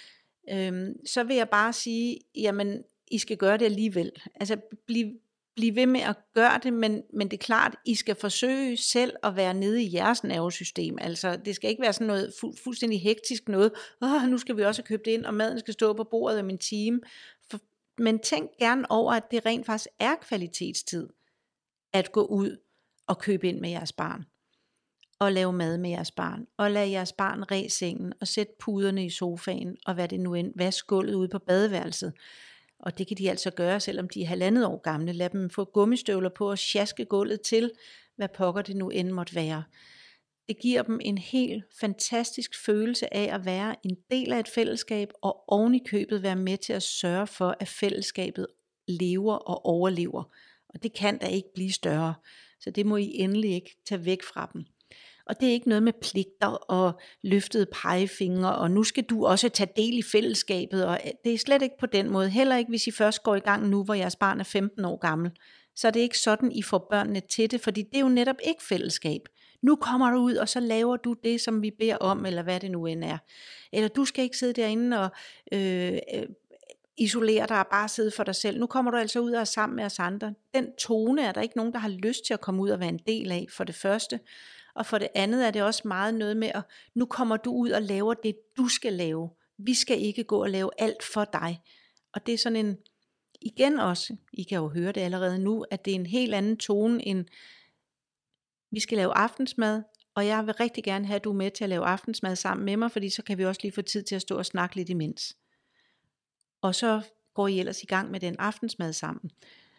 [SPEAKER 2] øhm, så vil jeg bare sige, jamen, I skal gøre det alligevel. Altså, bliv, bliv ved med at gøre det, men, men det er klart, I skal forsøge selv at være nede i jeres nervesystem. Altså, det skal ikke være sådan noget fu- fuldstændig hektisk noget, åh, nu skal vi også have købt ind, og maden skal stå på bordet om en time. For, men tænk gerne over, at det rent faktisk er kvalitetstid, at gå ud og købe ind med jeres barn, og lave mad med jeres barn, og lade jeres barn ræ sengen, og sætte puderne i sofaen, og hvad det nu end, vask gulvet ude på badeværelset. Og det kan de altså gøre, selvom de er halvandet år gamle. Lad dem få gummistøvler på og sjaske gulvet til, hvad pokker det nu end måtte være. Det giver dem en helt fantastisk følelse af at være en del af et fællesskab, og oven i købet være med til at sørge for, at fællesskabet lever og overlever. Og det kan da ikke blive større, så det må I endelig ikke tage væk fra dem. Og det er ikke noget med pligter og løftede pegefingre, og nu skal du også tage del i fællesskabet, og det er slet ikke på den måde. Heller ikke hvis I først går i gang nu, hvor jeres barn er femten år gammel. Så er det ikke sådan, I får børnene til det, fordi det er jo netop ikke fællesskab. Nu kommer du ud, og så laver du det, som vi beder om, eller hvad det nu end er. Eller du skal ikke sidde derinde og øh, øh, isolere dig og bare sidde for dig selv. Nu kommer du altså ud og er sammen med os andre. Den tone er der ikke nogen, der har lyst til at komme ud og være en del af, for det første. Og for det andet er det også meget noget med, at nu kommer du ud og laver det, du skal lave. Vi skal ikke gå og lave alt for dig. Og det er sådan en, igen også, I kan jo høre det allerede nu, at det er en helt anden tone end, vi skal lave aftensmad, og jeg vil rigtig gerne have, at du er med til at lave aftensmad sammen med mig, fordi så kan vi også lige få tid til at stå og snakke lidt imens. Og så går I ellers i gang med den aftensmad sammen.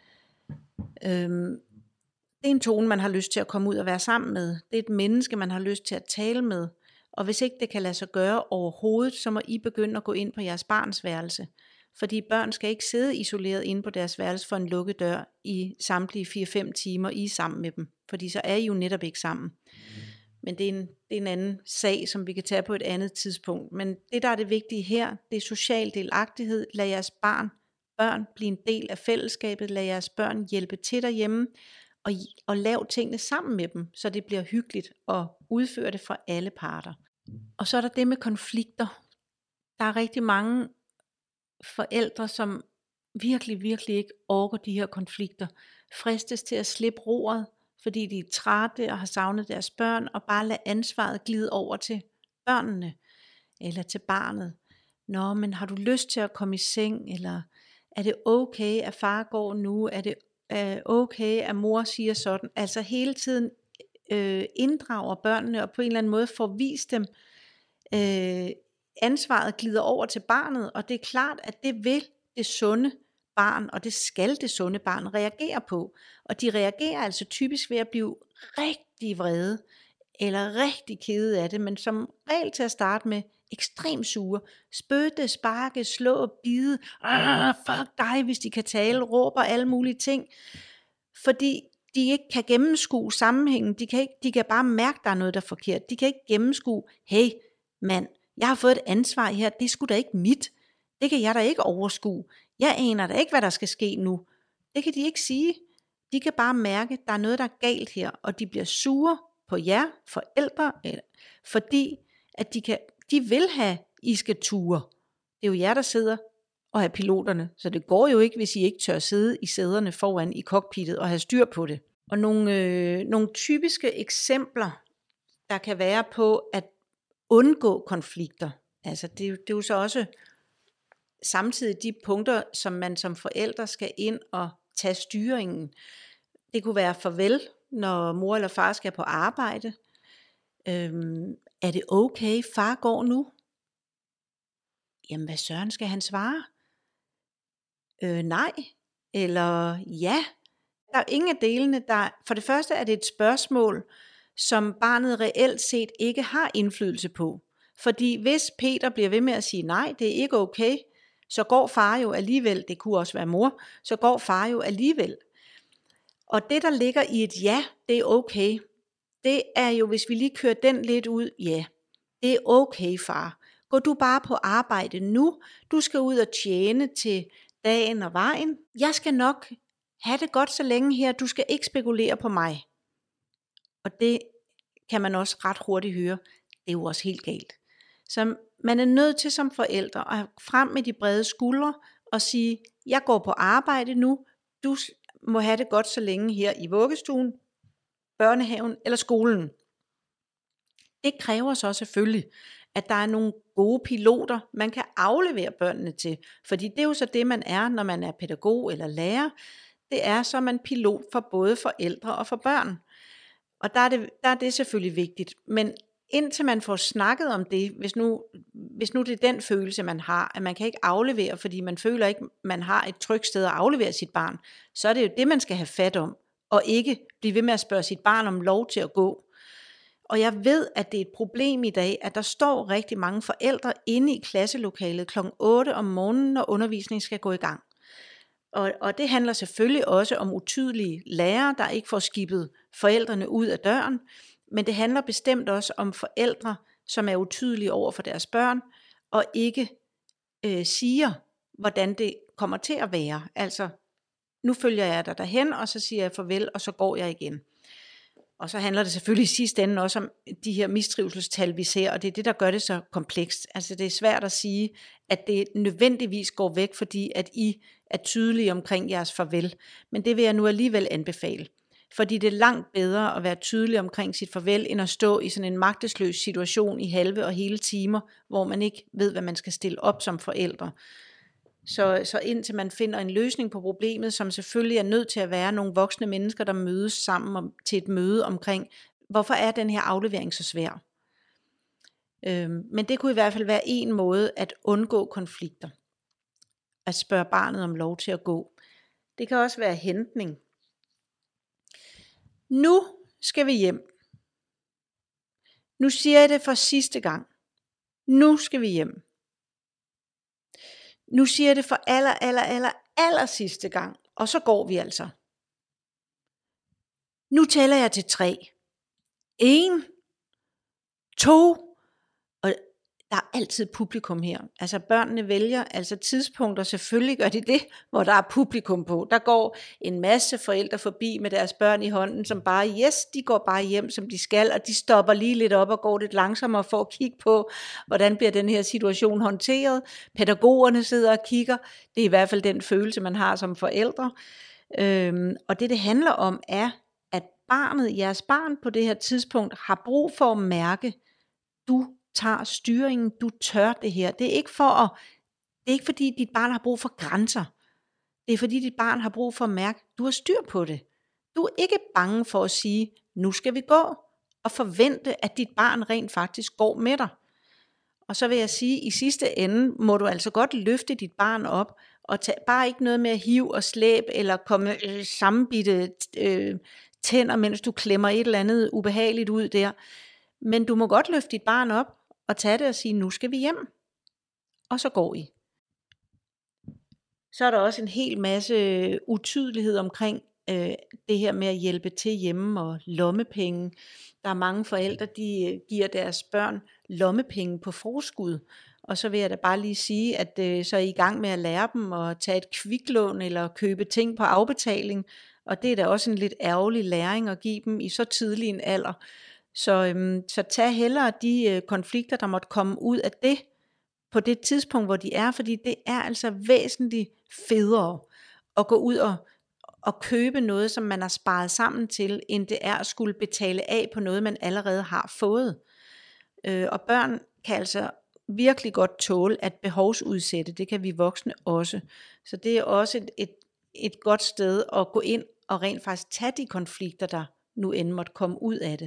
[SPEAKER 2] Øhm, Det er en tone, man har lyst til at komme ud og være sammen med. Det er et menneske, man har lyst til at tale med. Og hvis ikke det kan lade sig gøre overhovedet, så må I begynde at gå ind på jeres barns værelse. Fordi børn skal ikke sidde isoleret inde på deres værelse for en lukket dør i samtlige fire fem timer, I er sammen med dem. Fordi så er I jo netop ikke sammen. Men det er, en, det er en anden sag, som vi kan tage på et andet tidspunkt. Men det, der er det vigtige her, det er social delagtighed. Lad jeres barn, børn blive en del af fællesskabet. Lad jeres børn hjælpe til derhjemme. Og, og lav tingene sammen med dem, så det bliver hyggeligt at udføre det for alle parter. Og så er der det med konflikter. Der er rigtig mange forældre, som virkelig, virkelig ikke orker de her konflikter. Fristes til at slippe roret, fordi de er trætte og har savnet deres børn, og bare lade ansvaret glide over til børnene, eller til barnet. Nå, men har du lyst til at komme i seng, eller er det okay, at far går nu, er det okay, at mor siger sådan. Altså hele tiden øh, inddrager børnene, og på en eller anden måde får vist dem, øh, ansvaret glider over til barnet, og det er klart, at det vil det sunde barn, og det skal det sunde barn reagere på. Og de reagerer altså typisk ved at blive rigtig vrede, eller rigtig kede af det, men som regel til at starte med, ekstremt sure, spytte, sparke, slå, bide, ah, fuck dig, hvis de kan tale, råber alle mulige ting, fordi de ikke kan gennemskue sammenhængen, de kan, ikke, de kan bare mærke, der er noget, der er forkert, de kan ikke gennemskue, hey mand, jeg har fået et ansvar her, det er sgu da ikke mit, det kan jeg da ikke overskue, jeg aner da ikke, hvad der skal ske nu, det kan de ikke sige, de kan bare mærke, der er noget, der er galt her, og de bliver sure på jer, forældre, fordi at de kan, de vil have, I skal ture. Det er jo jer, der sidder at have piloterne, så det går jo ikke, hvis I ikke tør sidde i sæderne foran i cockpittet og have styr på det. Og nogle, øh, nogle typiske eksempler, der kan være på at undgå konflikter, altså det, det er jo så også samtidig de punkter, som man som forældre skal ind og tage styringen. Det kunne være farvel, når mor eller far skal på arbejde. Øhm, er det okay, far går nu? Jamen hvad søren skal han svare? Øh, nej, eller ja. Der er ingen af delene, der, for det første er det et spørgsmål, som barnet reelt set ikke har indflydelse på. Fordi hvis Peter bliver ved med at sige nej, det er ikke okay, så går far jo alligevel, det kunne også være mor, så går far jo alligevel. Og det der ligger i et ja, det er okay, det er jo, hvis vi lige kører den lidt ud, ja, det er okay far. Gå du bare på arbejde nu, du skal ud og tjene til dagen og vejen. Jeg skal nok have det godt så længe her, du skal ikke spekulere på mig. Og det kan man også ret hurtigt høre, det er jo også helt galt. Så man er nødt til som forældre at have frem med de brede skuldre og sige, jeg går på arbejde nu, du må have det godt så længe her i vuggestuen, børnehaven eller skolen. Det kræver så selvfølgelig, at der er nogle gode piloter, man kan aflevere børnene til. Fordi det er jo så det, man er, når man er pædagog eller lærer. Det er så, man pilot for både forældre og for børn. Og der er det, der er det selvfølgelig vigtigt. Men indtil man får snakket om det, hvis nu, hvis nu det er den følelse, man har, at man kan ikke aflevere, fordi man føler ikke, man har et trygt sted at aflevere sit barn, så er det jo det, man skal have fat om, og ikke blive ved med at spørge sit barn om lov til at gå. Og jeg ved, at det er et problem i dag, at der står rigtig mange forældre inde i klasselokalet klokken otte om morgenen, når undervisningen skal gå i gang. Og, og det handler selvfølgelig også om utydelige lærere, der ikke får skibet forældrene ud af døren, men det handler bestemt også om forældre, som er utydelige over for deres børn, og ikke øh, siger, hvordan det kommer til at være. Altså, nu følger jeg dig derhen, og så siger jeg farvel, og så går jeg igen. Og så handler det selvfølgelig i sidste ende også om de her mistrivselstal, vi ser, og det er det, der gør det så komplekst. Altså det er svært at sige, at det nødvendigvis går væk, fordi at I er tydelige omkring jeres farvel. Men det vil jeg nu alligevel anbefale. Fordi det er langt bedre at være tydelig omkring sit farvel, end at stå i sådan en magtesløs situation i halve og hele timer, hvor man ikke ved, hvad man skal stille op som forældre. Så, så indtil man finder en løsning på problemet, som selvfølgelig er nødt til at være nogle voksne mennesker, der mødes sammen om, til et møde omkring, hvorfor er den her aflevering så svær? Øhm, men det kunne i hvert fald være en måde at undgå konflikter. At spørge barnet om lov til at gå. Det kan også være hentning. Nu skal vi hjem. Nu siger jeg det for sidste gang. Nu skal vi hjem. Nu siger jeg det for aller, aller, aller, aller sidste gang, og så går vi altså. Nu tæller jeg til tre. En, to, og der er altid publikum her. Altså børnene vælger altså tidspunkter, selvfølgelig gør de det, hvor der er publikum på. Der går en masse forældre forbi med deres børn i hånden, som bare, yes, de går bare hjem, som de skal, og de stopper lige lidt op og går lidt langsommere for at kigge på, hvordan bliver den her situation håndteret. Pædagogerne sidder og kigger. Det er i hvert fald den følelse, man har som forældre. Øhm, og det, det handler om, er, at barnet, jeres barn på det her tidspunkt, har brug for at mærke, du tager styringen, du tør det her. Det er ikke for at, det er ikke fordi dit barn har brug for grænser. Det er fordi dit barn har brug for at mærke, du har styr på det. Du er ikke bange for at sige, nu skal vi gå, og forvente, at dit barn rent faktisk går med dig. Og så vil jeg sige, i sidste ende må du altså godt løfte dit barn op, og tage bare ikke noget med at hive og slæb, eller komme øh, sammenbitte øh, tænder, mens du klemmer et eller andet ubehageligt ud der. Men du må godt løfte dit barn op og tage det og sige, nu skal vi hjem. Og så går I. Så er der også en hel masse utydelighed omkring øh, det her med at hjælpe til hjemme og lommepenge. Der er mange forældre, de giver deres børn lommepenge på forskud. Og så vil jeg da bare lige sige, at øh, så er I i gang med at lære dem at tage et kviklån eller købe ting på afbetaling. Og det er da også en lidt ærgerlig læring at give dem i så tidlig en alder. Så, øhm, så tag hellere de øh, konflikter, der måtte komme ud af det, på det tidspunkt, hvor de er, fordi det er altså væsentligt federe at gå ud og, og købe noget, som man har sparet sammen til, end det er at skulle betale af på noget, man allerede har fået. Øh, og børn kan altså virkelig godt tåle at behovsudsætte, det kan vi voksne også. Så det er også et, et, et godt sted at gå ind og rent faktisk tage de konflikter, der nu end måtte komme ud af det.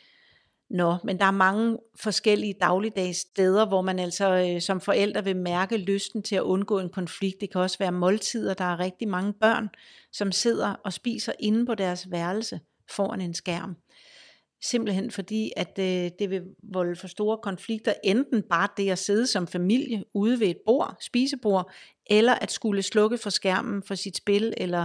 [SPEAKER 2] Nå, men der er mange forskellige dagligdags steder, hvor man altså øh, som forældre vil mærke lysten til at undgå en konflikt. Det kan også være måltider. Der er rigtig mange børn, som sidder og spiser inde på deres værelse foran en skærm. Simpelthen fordi, at øh, det vil volde for store konflikter, enten bare det at sidde som familie ude ved et bord, spisebord, eller at skulle slukke for skærmen for sit spil, eller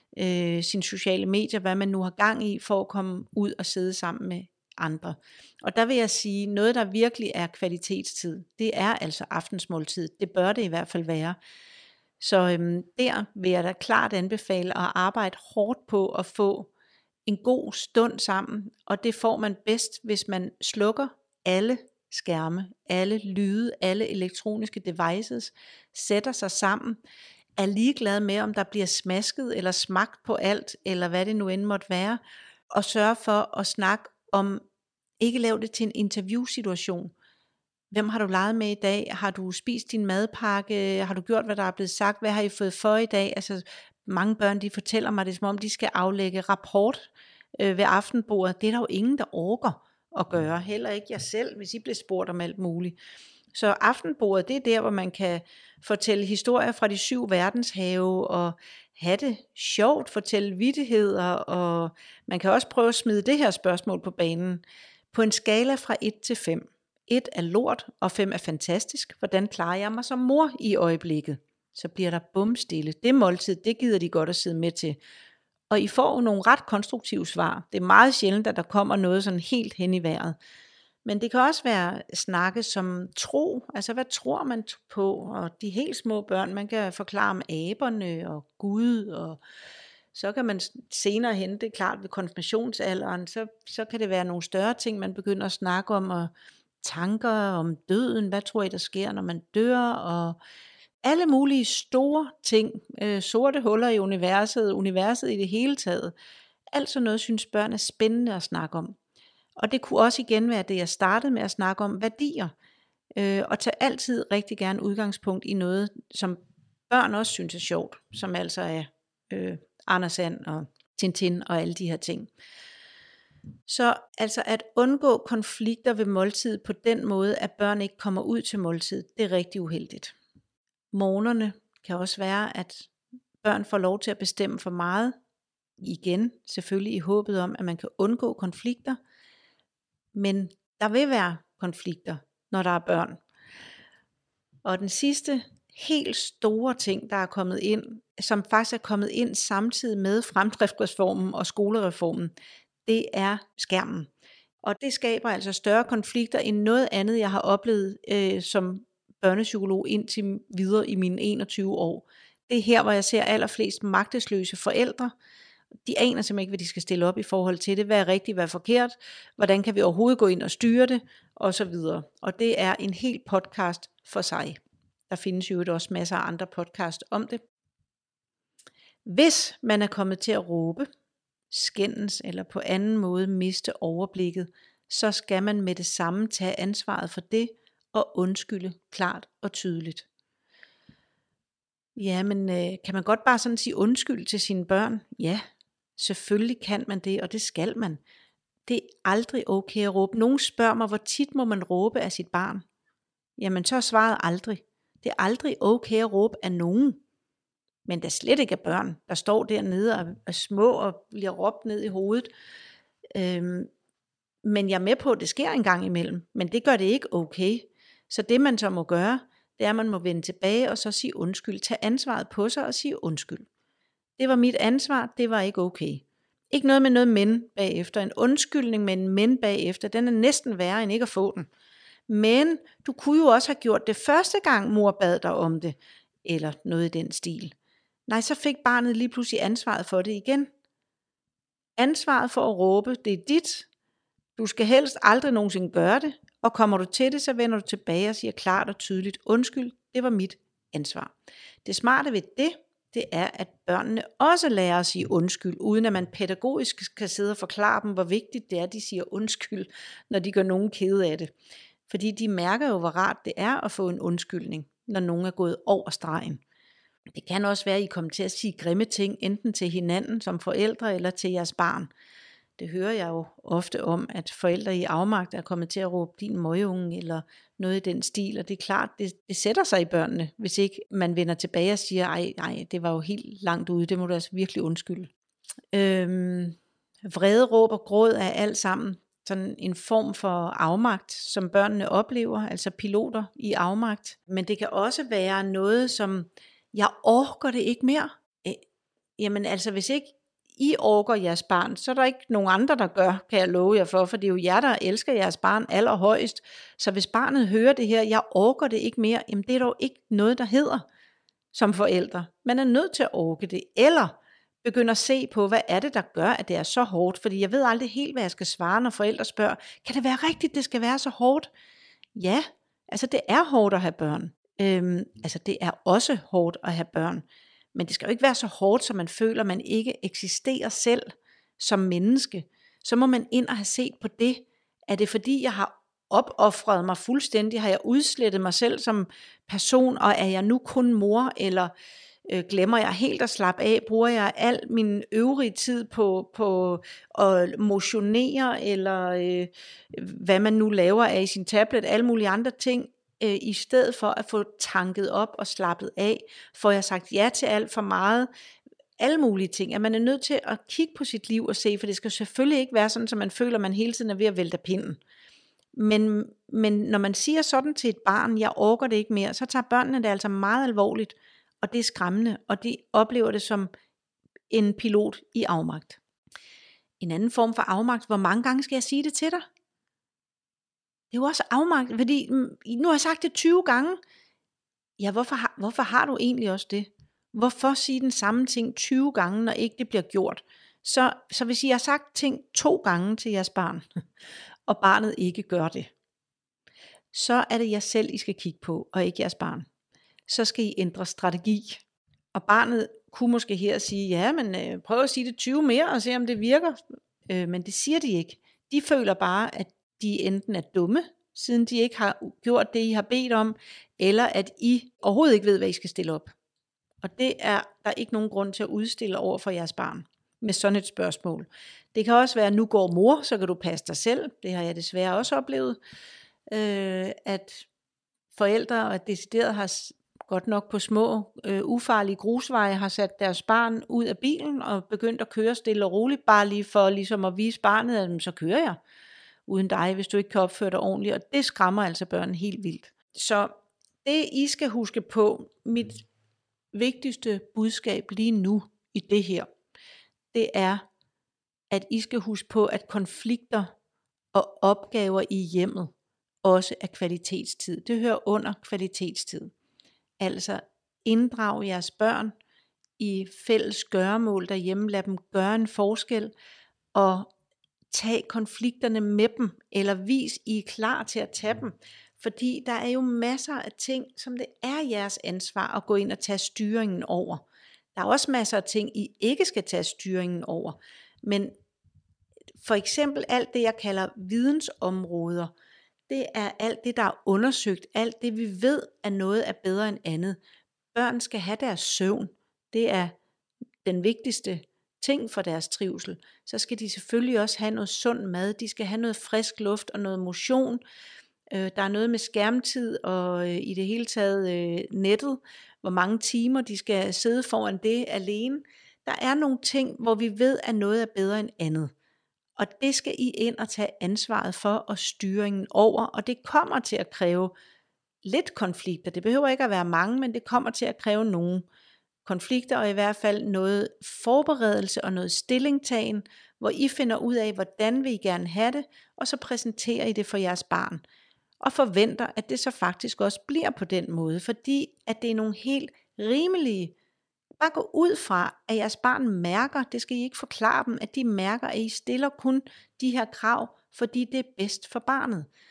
[SPEAKER 2] øh, sine sociale medier, hvad man nu har gang i, for at komme ud og sidde sammen med andre. Og der vil jeg sige, noget der virkelig er kvalitetstid, det er altså aftensmåltid. Det bør det i hvert fald være. Så øhm, der vil jeg da klart anbefale at arbejde hårdt på at få en god stund sammen, og det får man bedst, hvis man slukker alle skærme, alle lyde, alle elektroniske devices, sætter sig sammen, er ligeglad med, om der bliver smasket eller smagt på alt, eller hvad det nu end måtte være, og sørge for at snakke om, ikke lave det til en interviewsituation. Hvem har du leget med i dag? Har du spist din madpakke? Har du gjort, hvad der er blevet sagt? Hvad har I fået for i dag? Altså, mange børn, de fortæller mig det, som om de skal aflægge rapport øh, ved aftenbordet. Det er der jo ingen, der orker at gøre. Heller ikke jeg selv, hvis I bliver spurgt om alt muligt. Så aftenbordet, det er der, hvor man kan fortælle historier fra de syv verdenshave, og have det sjovt, fortælle vittigheder, og man kan også prøve at smide det her spørgsmål på banen. På en skala fra et til fem. et er lort, og fem er fantastisk. Hvordan klarer jeg mig som mor i øjeblikket? Så bliver der bumstille. Det måltid, det gider de godt at sidde med til. Og I får nogle ret konstruktive svar. Det er meget sjældent, at der kommer noget sådan helt hen i vejret. Men det kan også være snakke som tro, altså hvad tror man på, og de helt små børn, man kan forklare om aberne og Gud, og så kan man senere hen, det er klart ved konfirmationsalderen, så, så kan det være nogle større ting, man begynder at snakke om, og tanker om døden, hvad tror I der sker, når man dør, og alle mulige store ting, øh, sorte huller i universet, universet i det hele taget, alt sådan noget synes børn er spændende at snakke om. Og det kunne også igen være det, jeg startede med at snakke om, værdier. Øh, og tage altid rigtig gerne udgangspunkt i noget, som børn også synes er sjovt. Som altså er øh, Anders And og Tintin og alle de her ting. Så altså at undgå konflikter ved måltid på den måde, at børn ikke kommer ud til måltid, det er rigtig uheldigt. Morgenerne kan også være, at børn får lov til at bestemme for meget. Igen, selvfølgelig i håbet om, at man kan undgå konflikter. Men der vil være konflikter, når der er børn. Og den sidste helt store ting, der er kommet ind, som faktisk er kommet ind samtidig med fremdriftsreformen og skolereformen, det er skærmen. Og det skaber altså større konflikter end noget andet, jeg har oplevet øh, som børnepsykolog indtil videre i mine enogtyve år. Det er her, hvor jeg ser allerflest magtesløse forældre. De aner simpelthen ikke, hvad de skal stille op i forhold til det. Hvad er rigtigt, hvad er forkert? Hvordan kan vi overhovedet gå ind og styre det? Og så videre. Og det er en helt podcast for sig. Der findes jo også masser af andre podcast om det. Hvis man er kommet til at råbe, skændes eller på anden måde miste overblikket, så skal man med det samme tage ansvaret for det og undskylde klart og tydeligt. Ja, men øh, kan man godt bare sådan sige undskyld til sine børn? Ja, selvfølgelig kan man det, og det skal man. Det er aldrig okay at råbe. Nogen spørger mig, hvor tit må man råbe af sit barn? Jamen, så er svaret aldrig. Det er aldrig okay at råbe af nogen. Men der slet ikke er børn, der står dernede og er små og bliver råbt ned i hovedet. Øhm, men jeg er med på, at det sker en gang imellem. Men det gør det ikke okay. Så det man så må gøre, det er, at man må vende tilbage og så sige undskyld. Tag ansvaret på sig og sige undskyld. Det var mit ansvar, det var ikke okay. Ikke noget med noget men bagefter. En undskyldning med en men bagefter, den er næsten værre end ikke at få den. Men du kunne jo også have gjort det første gang mor bad dig om det. Eller noget i den stil. Nej, så fik barnet lige pludselig ansvaret for det igen. Ansvaret for at råbe, det er dit. Du skal helst aldrig nogensinde gøre det. Og kommer du til det, så vender du tilbage og siger klart og tydeligt, undskyld, det var mit ansvar. Det smarte ved det, det er, at børnene også lærer at sige undskyld, uden at man pædagogisk skal sidde og forklare dem, hvor vigtigt det er, at de siger undskyld, når de gør nogen kede af det. Fordi de mærker jo, hvor rart det er at få en undskyldning, når nogen er gået over stregen. Det kan også være, at I kommer til at sige grimme ting, enten til hinanden som forældre eller til jeres barn. Det hører jeg jo ofte om, at forældre i afmagt er kommet til at råbe din møgunge eller noget i den stil, og det er klart, det, det sætter sig i børnene, hvis ikke man vender tilbage og siger, ej, ej, det var jo helt langt ude, det må du altså virkelig undskylde. Øhm, vrede, råb og gråd er alt sammen sådan en form for afmagt, som børnene oplever, altså piloter i afmagt. Men det kan også være noget, som, jeg orker det ikke mere. Øh, jamen altså, hvis ikke I orker jeres barn, så er der ikke nogen andre, der gør, kan jeg love jer for, for det er jo jer, der elsker jeres barn allerhøjst. Så hvis barnet hører det her, jeg orker det ikke mere, jamen det er dog ikke noget, der hedder som forældre. Man er nødt til at orke det, eller begynde at se på, hvad er det, der gør, at det er så hårdt, fordi jeg ved aldrig helt, hvad jeg skal svare, når forældre spørger, kan det være rigtigt, det skal være så hårdt? Ja, altså det er hårdt at have børn. Øhm, altså det er også hårdt at have børn. Men det skal jo ikke være så hårdt, så man føler, at man ikke eksisterer selv som menneske. Så må man ind og have set på det. Er det fordi, jeg har opoffret mig fuldstændig? Har jeg udslettet mig selv som person? Og er jeg nu kun mor? Eller øh, glemmer jeg helt at slappe af? Bruger jeg al min øvrige tid på, på at motionere? Eller øh, hvad man nu laver af i sin tablet? Alle mulige andre ting. I stedet for at få tanket op og slappet af, får jeg sagt ja til alt for meget, alle mulige ting, at man er nødt til at kigge på sit liv og se, for det skal selvfølgelig ikke være sådan, at man føler, at man hele tiden er ved at vælte pinden. Men, men når man siger sådan til et barn, jeg orker det ikke mere, så tager børnene det altså meget alvorligt, og det er skræmmende, og de oplever det som en pilot i afmagt. En anden form for afmagt, hvor mange gange skal jeg sige det til dig? Det er jo også afmagt, fordi nu har jeg sagt det tyve gange. Ja, hvorfor har, hvorfor har du egentlig også det? Hvorfor sige den samme ting tyve gange, når ikke det bliver gjort? Så, så hvis I har sagt ting to gange til jeres barn, og barnet ikke gør det, så er det jer selv, I skal kigge på, og ikke jeres barn. Så skal I ændre strategi. Og barnet kunne måske her sige, ja, men øh, prøv at sige det tyve mere, og se om det virker. Øh, men det siger de ikke. De føler bare, at de enten er dumme, siden de ikke har gjort det, I har bedt om, eller at I overhovedet ikke ved, hvad I skal stille op. Og det er der ikke nogen grund til at udstille over for jeres barn med sådan et spørgsmål. Det kan også være, at nu går mor, så kan du passe dig selv. Det har jeg desværre også oplevet, øh, at forældre og decideret har godt nok på små øh, ufarlige grusveje har sat deres barn ud af bilen og begyndt at køre stille og roligt, bare lige for ligesom at vise barnet, at så kører jeg uden dig, hvis du ikke kan opføre dig ordentligt, og det skræmmer altså børn helt vildt. Så det I skal huske på, mit vigtigste budskab lige nu i det her, det er, at I skal huske på, at konflikter og opgaver i hjemmet også er kvalitetstid. Det hører under kvalitetstid. Altså inddrag jeres børn i fælles gøremål derhjemme, lad dem gøre en forskel, og tag konflikterne med dem, eller vis, I er klar til at tage dem. Fordi der er jo masser af ting, som det er jeres ansvar at gå ind og tage styringen over. Der er også masser af ting, I ikke skal tage styringen over. Men for eksempel alt det, jeg kalder vidensområder, det er alt det, der er undersøgt, alt det, vi ved, at noget er bedre end andet. Børn skal have deres søvn. Det er den vigtigste ting for deres trivsel. Så skal de selvfølgelig også have noget sund mad. De skal have noget frisk luft og noget motion. Der er noget med skærmtid og i det hele taget nettet. Hvor mange timer de skal sidde foran det alene. Der er nogle ting, hvor vi ved, at noget er bedre end andet. Og det skal I ind og tage ansvaret for og styringen over. Og det kommer til at kræve lidt konflikter. Det behøver ikke at være mange, men det kommer til at kræve nogle konflikter, og i hvert fald noget forberedelse og noget stillingtagen, hvor I finder ud af, hvordan vil I gerne have det, og så præsenterer I det for jeres barn. Og forventer, at det så faktisk også bliver på den måde, fordi at det er nogle helt rimelige. Bare gå ud fra, at jeres barn mærker, det skal I ikke forklare dem, at de mærker, at I stiller kun de her krav, fordi det er bedst for barnet.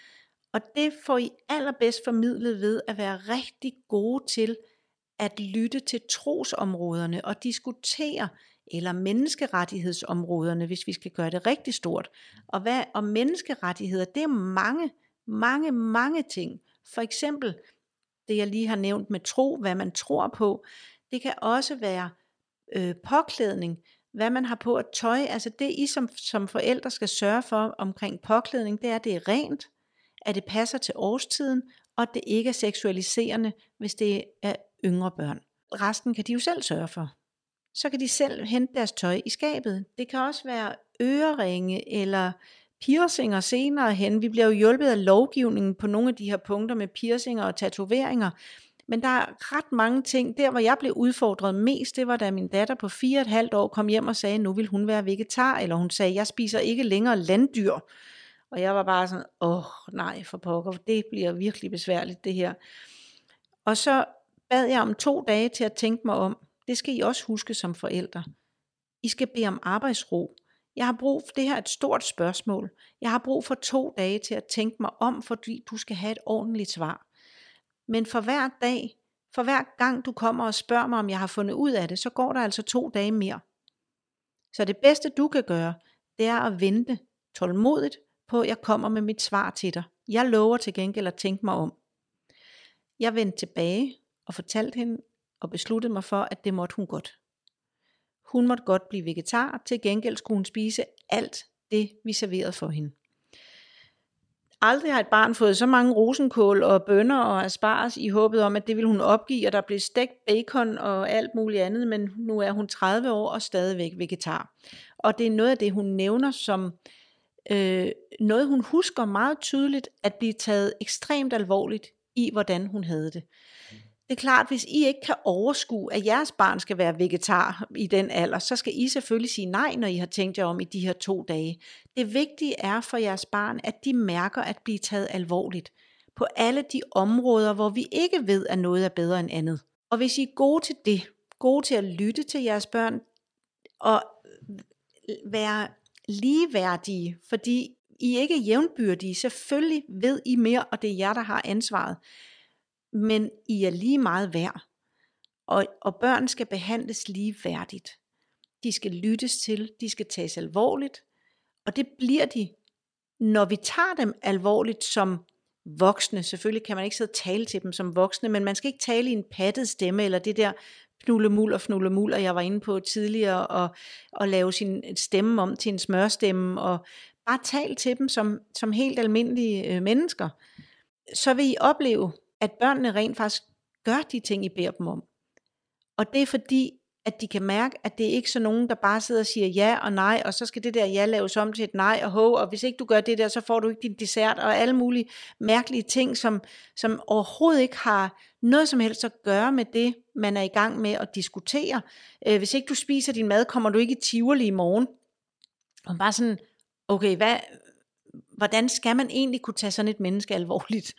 [SPEAKER 2] Og det får I allerbedst formidlet ved at være rigtig gode til at lytte til trosområderne og diskutere, eller menneskerettighedsområderne, hvis vi skal gøre det rigtig stort. Og hvad og menneskerettigheder, det er mange, mange, mange ting. For eksempel det jeg lige har nævnt med tro, hvad man tror på. Det kan også være øh, påklædning, hvad man har på at tøj. Altså det I som, som forældre skal sørge for omkring påklædning, det er, at det er rent, at det passer til årstiden, og at det ikke er seksualiserende, hvis det er yngre børn. Resten kan de jo selv sørge for. Så kan de selv hente deres tøj i skabet. Det kan også være øreringe eller piercinger senere hen. Vi bliver jo hjulpet af lovgivningen på nogle af de her punkter med piercinger og tatoveringer. Men der er ret mange ting. Der hvor jeg blev udfordret mest, det var da min datter på fire og et halvt år kom hjem og sagde, nu vil hun være vegetar. Eller hun sagde, jeg spiser ikke længere landdyr. Og jeg var bare sådan, åh nej for pokker, det bliver virkelig besværligt det her. Og så bad jeg om to dage til at tænke mig om. Det skal I også huske som forældre. I skal bede om arbejdsro. Jeg har brug for, det her er et stort spørgsmål. Jeg har brug for to dage til at tænke mig om, fordi du skal have et ordentligt svar. Men for hver dag, for hver gang du kommer og spørger mig, om jeg har fundet ud af det, så går der altså to dage mere. Så det bedste du kan gøre, det er at vente tålmodigt på, at jeg kommer med mit svar til dig. Jeg lover til gengæld at tænke mig om. Jeg vendte tilbage og fortalte hende og besluttede mig for, at det måtte hun godt. Hun måtte godt blive vegetar, til gengæld skulle hun spise alt det, vi serverede for hende. Aldrig har et barn fået så mange rosenkål og bønner og asparges i håbet om, at det ville hun opgive, og der blev stegt bacon og alt muligt andet, men nu er hun tredive år og stadigvæk vegetar. Og det er noget af det, hun nævner som øh, noget, hun husker meget tydeligt at blive taget ekstremt alvorligt i, hvordan hun havde det. Det er klart, hvis I ikke kan overskue, at jeres barn skal være vegetar i den alder, så skal I selvfølgelig sige nej, når I har tænkt jer om i de her to dage. Det vigtige er for jeres barn, at de mærker at blive taget alvorligt på alle de områder, hvor vi ikke ved, at noget er bedre end andet. Og hvis I er gode til det, gode til at lytte til jeres børn og være ligeværdige, fordi I ikke er jævnbyrdige, selvfølgelig ved I mere, og det er jer, der har ansvaret. Men I er lige meget værd, og, og børn skal behandles ligeværdigt. De skal lyttes til, de skal tages alvorligt, og det bliver de, når vi tager dem alvorligt som voksne. Selvfølgelig kan man ikke sidde og tale til dem som voksne, men man skal ikke tale i en pattet stemme, eller det der knullemul og fnullemul, og jeg var inde på tidligere, og, og lave sin stemme om til en smørstemme, og bare tale til dem som, som helt almindelige øh, mennesker. Så vil I opleve, at børnene rent faktisk gør de ting, I beder dem om. Og det er fordi, at de kan mærke, at det er ikke så nogen, der bare sidder og siger ja og nej, og så skal det der ja laves om til et nej og ho, og hvis ikke du gør det der, så får du ikke din dessert, og alle mulige mærkelige ting, som, som overhovedet ikke har noget som helst at gøre med det, man er i gang med at diskutere. Øh, hvis ikke du spiser din mad, kommer du ikke i Tivoli i morgen. Og bare sådan, okay, hvad, hvordan skal man egentlig kunne tage sådan et menneske alvorligt?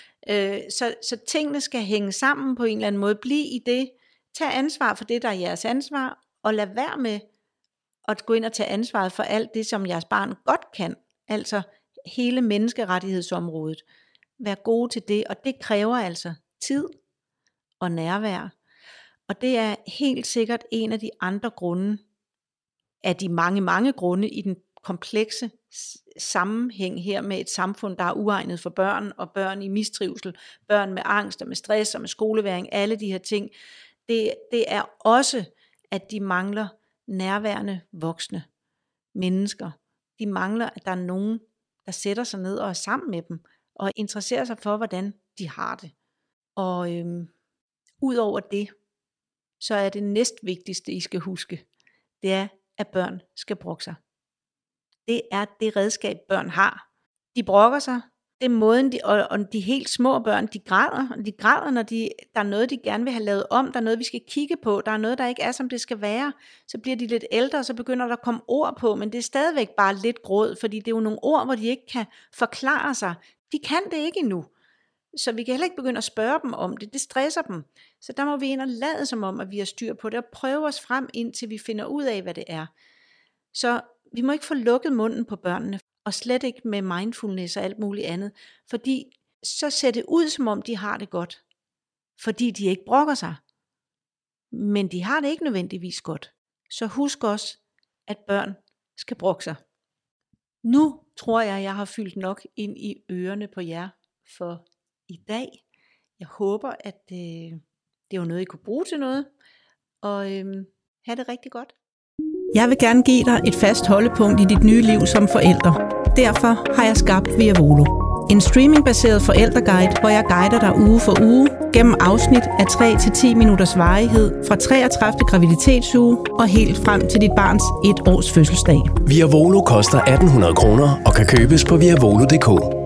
[SPEAKER 2] Så, så tingene skal hænge sammen på en eller anden måde. Bliv i det. Tag ansvar for det, der er jeres ansvar, og lad være med at gå ind og tage ansvaret for alt det, som jeres barn godt kan. Altså hele menneskerettighedsområdet. Vær gode til det, og det kræver altså tid og nærvær. Og det er helt sikkert en af de andre grunde, af de mange, mange grunde i den komplekse sammenhæng her med et samfund, der er uegnet for børn, og børn i mistrivsel, børn med angst og med stress og med skoleværing, alle de her ting. Det, det er også, at de mangler nærværende voksne mennesker. De mangler, at der er nogen, der sætter sig ned og er sammen med dem, og interesserer sig for, hvordan de har det. Og øhm, ud over det, så er det næstvigtigste, I skal huske, det er, at børn skal brokke sig. Det er det redskab, børn har. De brokker sig. Det er måden, de, og, og de helt små børn, de græder. De græder, når de, der er noget, de gerne vil have lavet om. Der er noget, vi skal kigge på. Der er noget, der ikke er, som det skal være. Så bliver de lidt ældre, og så begynder der at komme ord på. Men det er stadigvæk bare lidt gråd, fordi det er jo nogle ord, hvor de ikke kan forklare sig. De kan det ikke endnu. Så vi kan heller ikke begynde at spørge dem om det. Det stresser dem. Så der må vi ind og lade som om, at vi har styr på det, og prøve os frem, indtil vi finder ud af, hvad det er. Så vi må ikke få lukket munden på børnene. og slet ikke med mindfulness og alt muligt andet, fordi så ser det ud, som om de har det godt, fordi de ikke brokker sig. Men de har det ikke nødvendigvis godt. Så husk også, at børn skal brokke sig. Nu tror jeg, jeg har fyldt nok ind i ørerne på jer for i dag. Jeg håber, at øh, det var noget, I kunne bruge til noget. Og øh, have det rigtig godt. Jeg vil gerne give dig et fast holdepunkt i dit nye liv som forælder. Derfor har jeg skabt Viavolo. En streamingbaseret forældreguide, hvor jeg guider dig uge for uge gennem afsnit af tre til ti minutters varighed fra treogtredivte graviditetsuge og helt frem til dit barns et års fødselsdag.
[SPEAKER 1] Viavolo koster atten hundrede kroner og kan købes på viavolo punktum d k.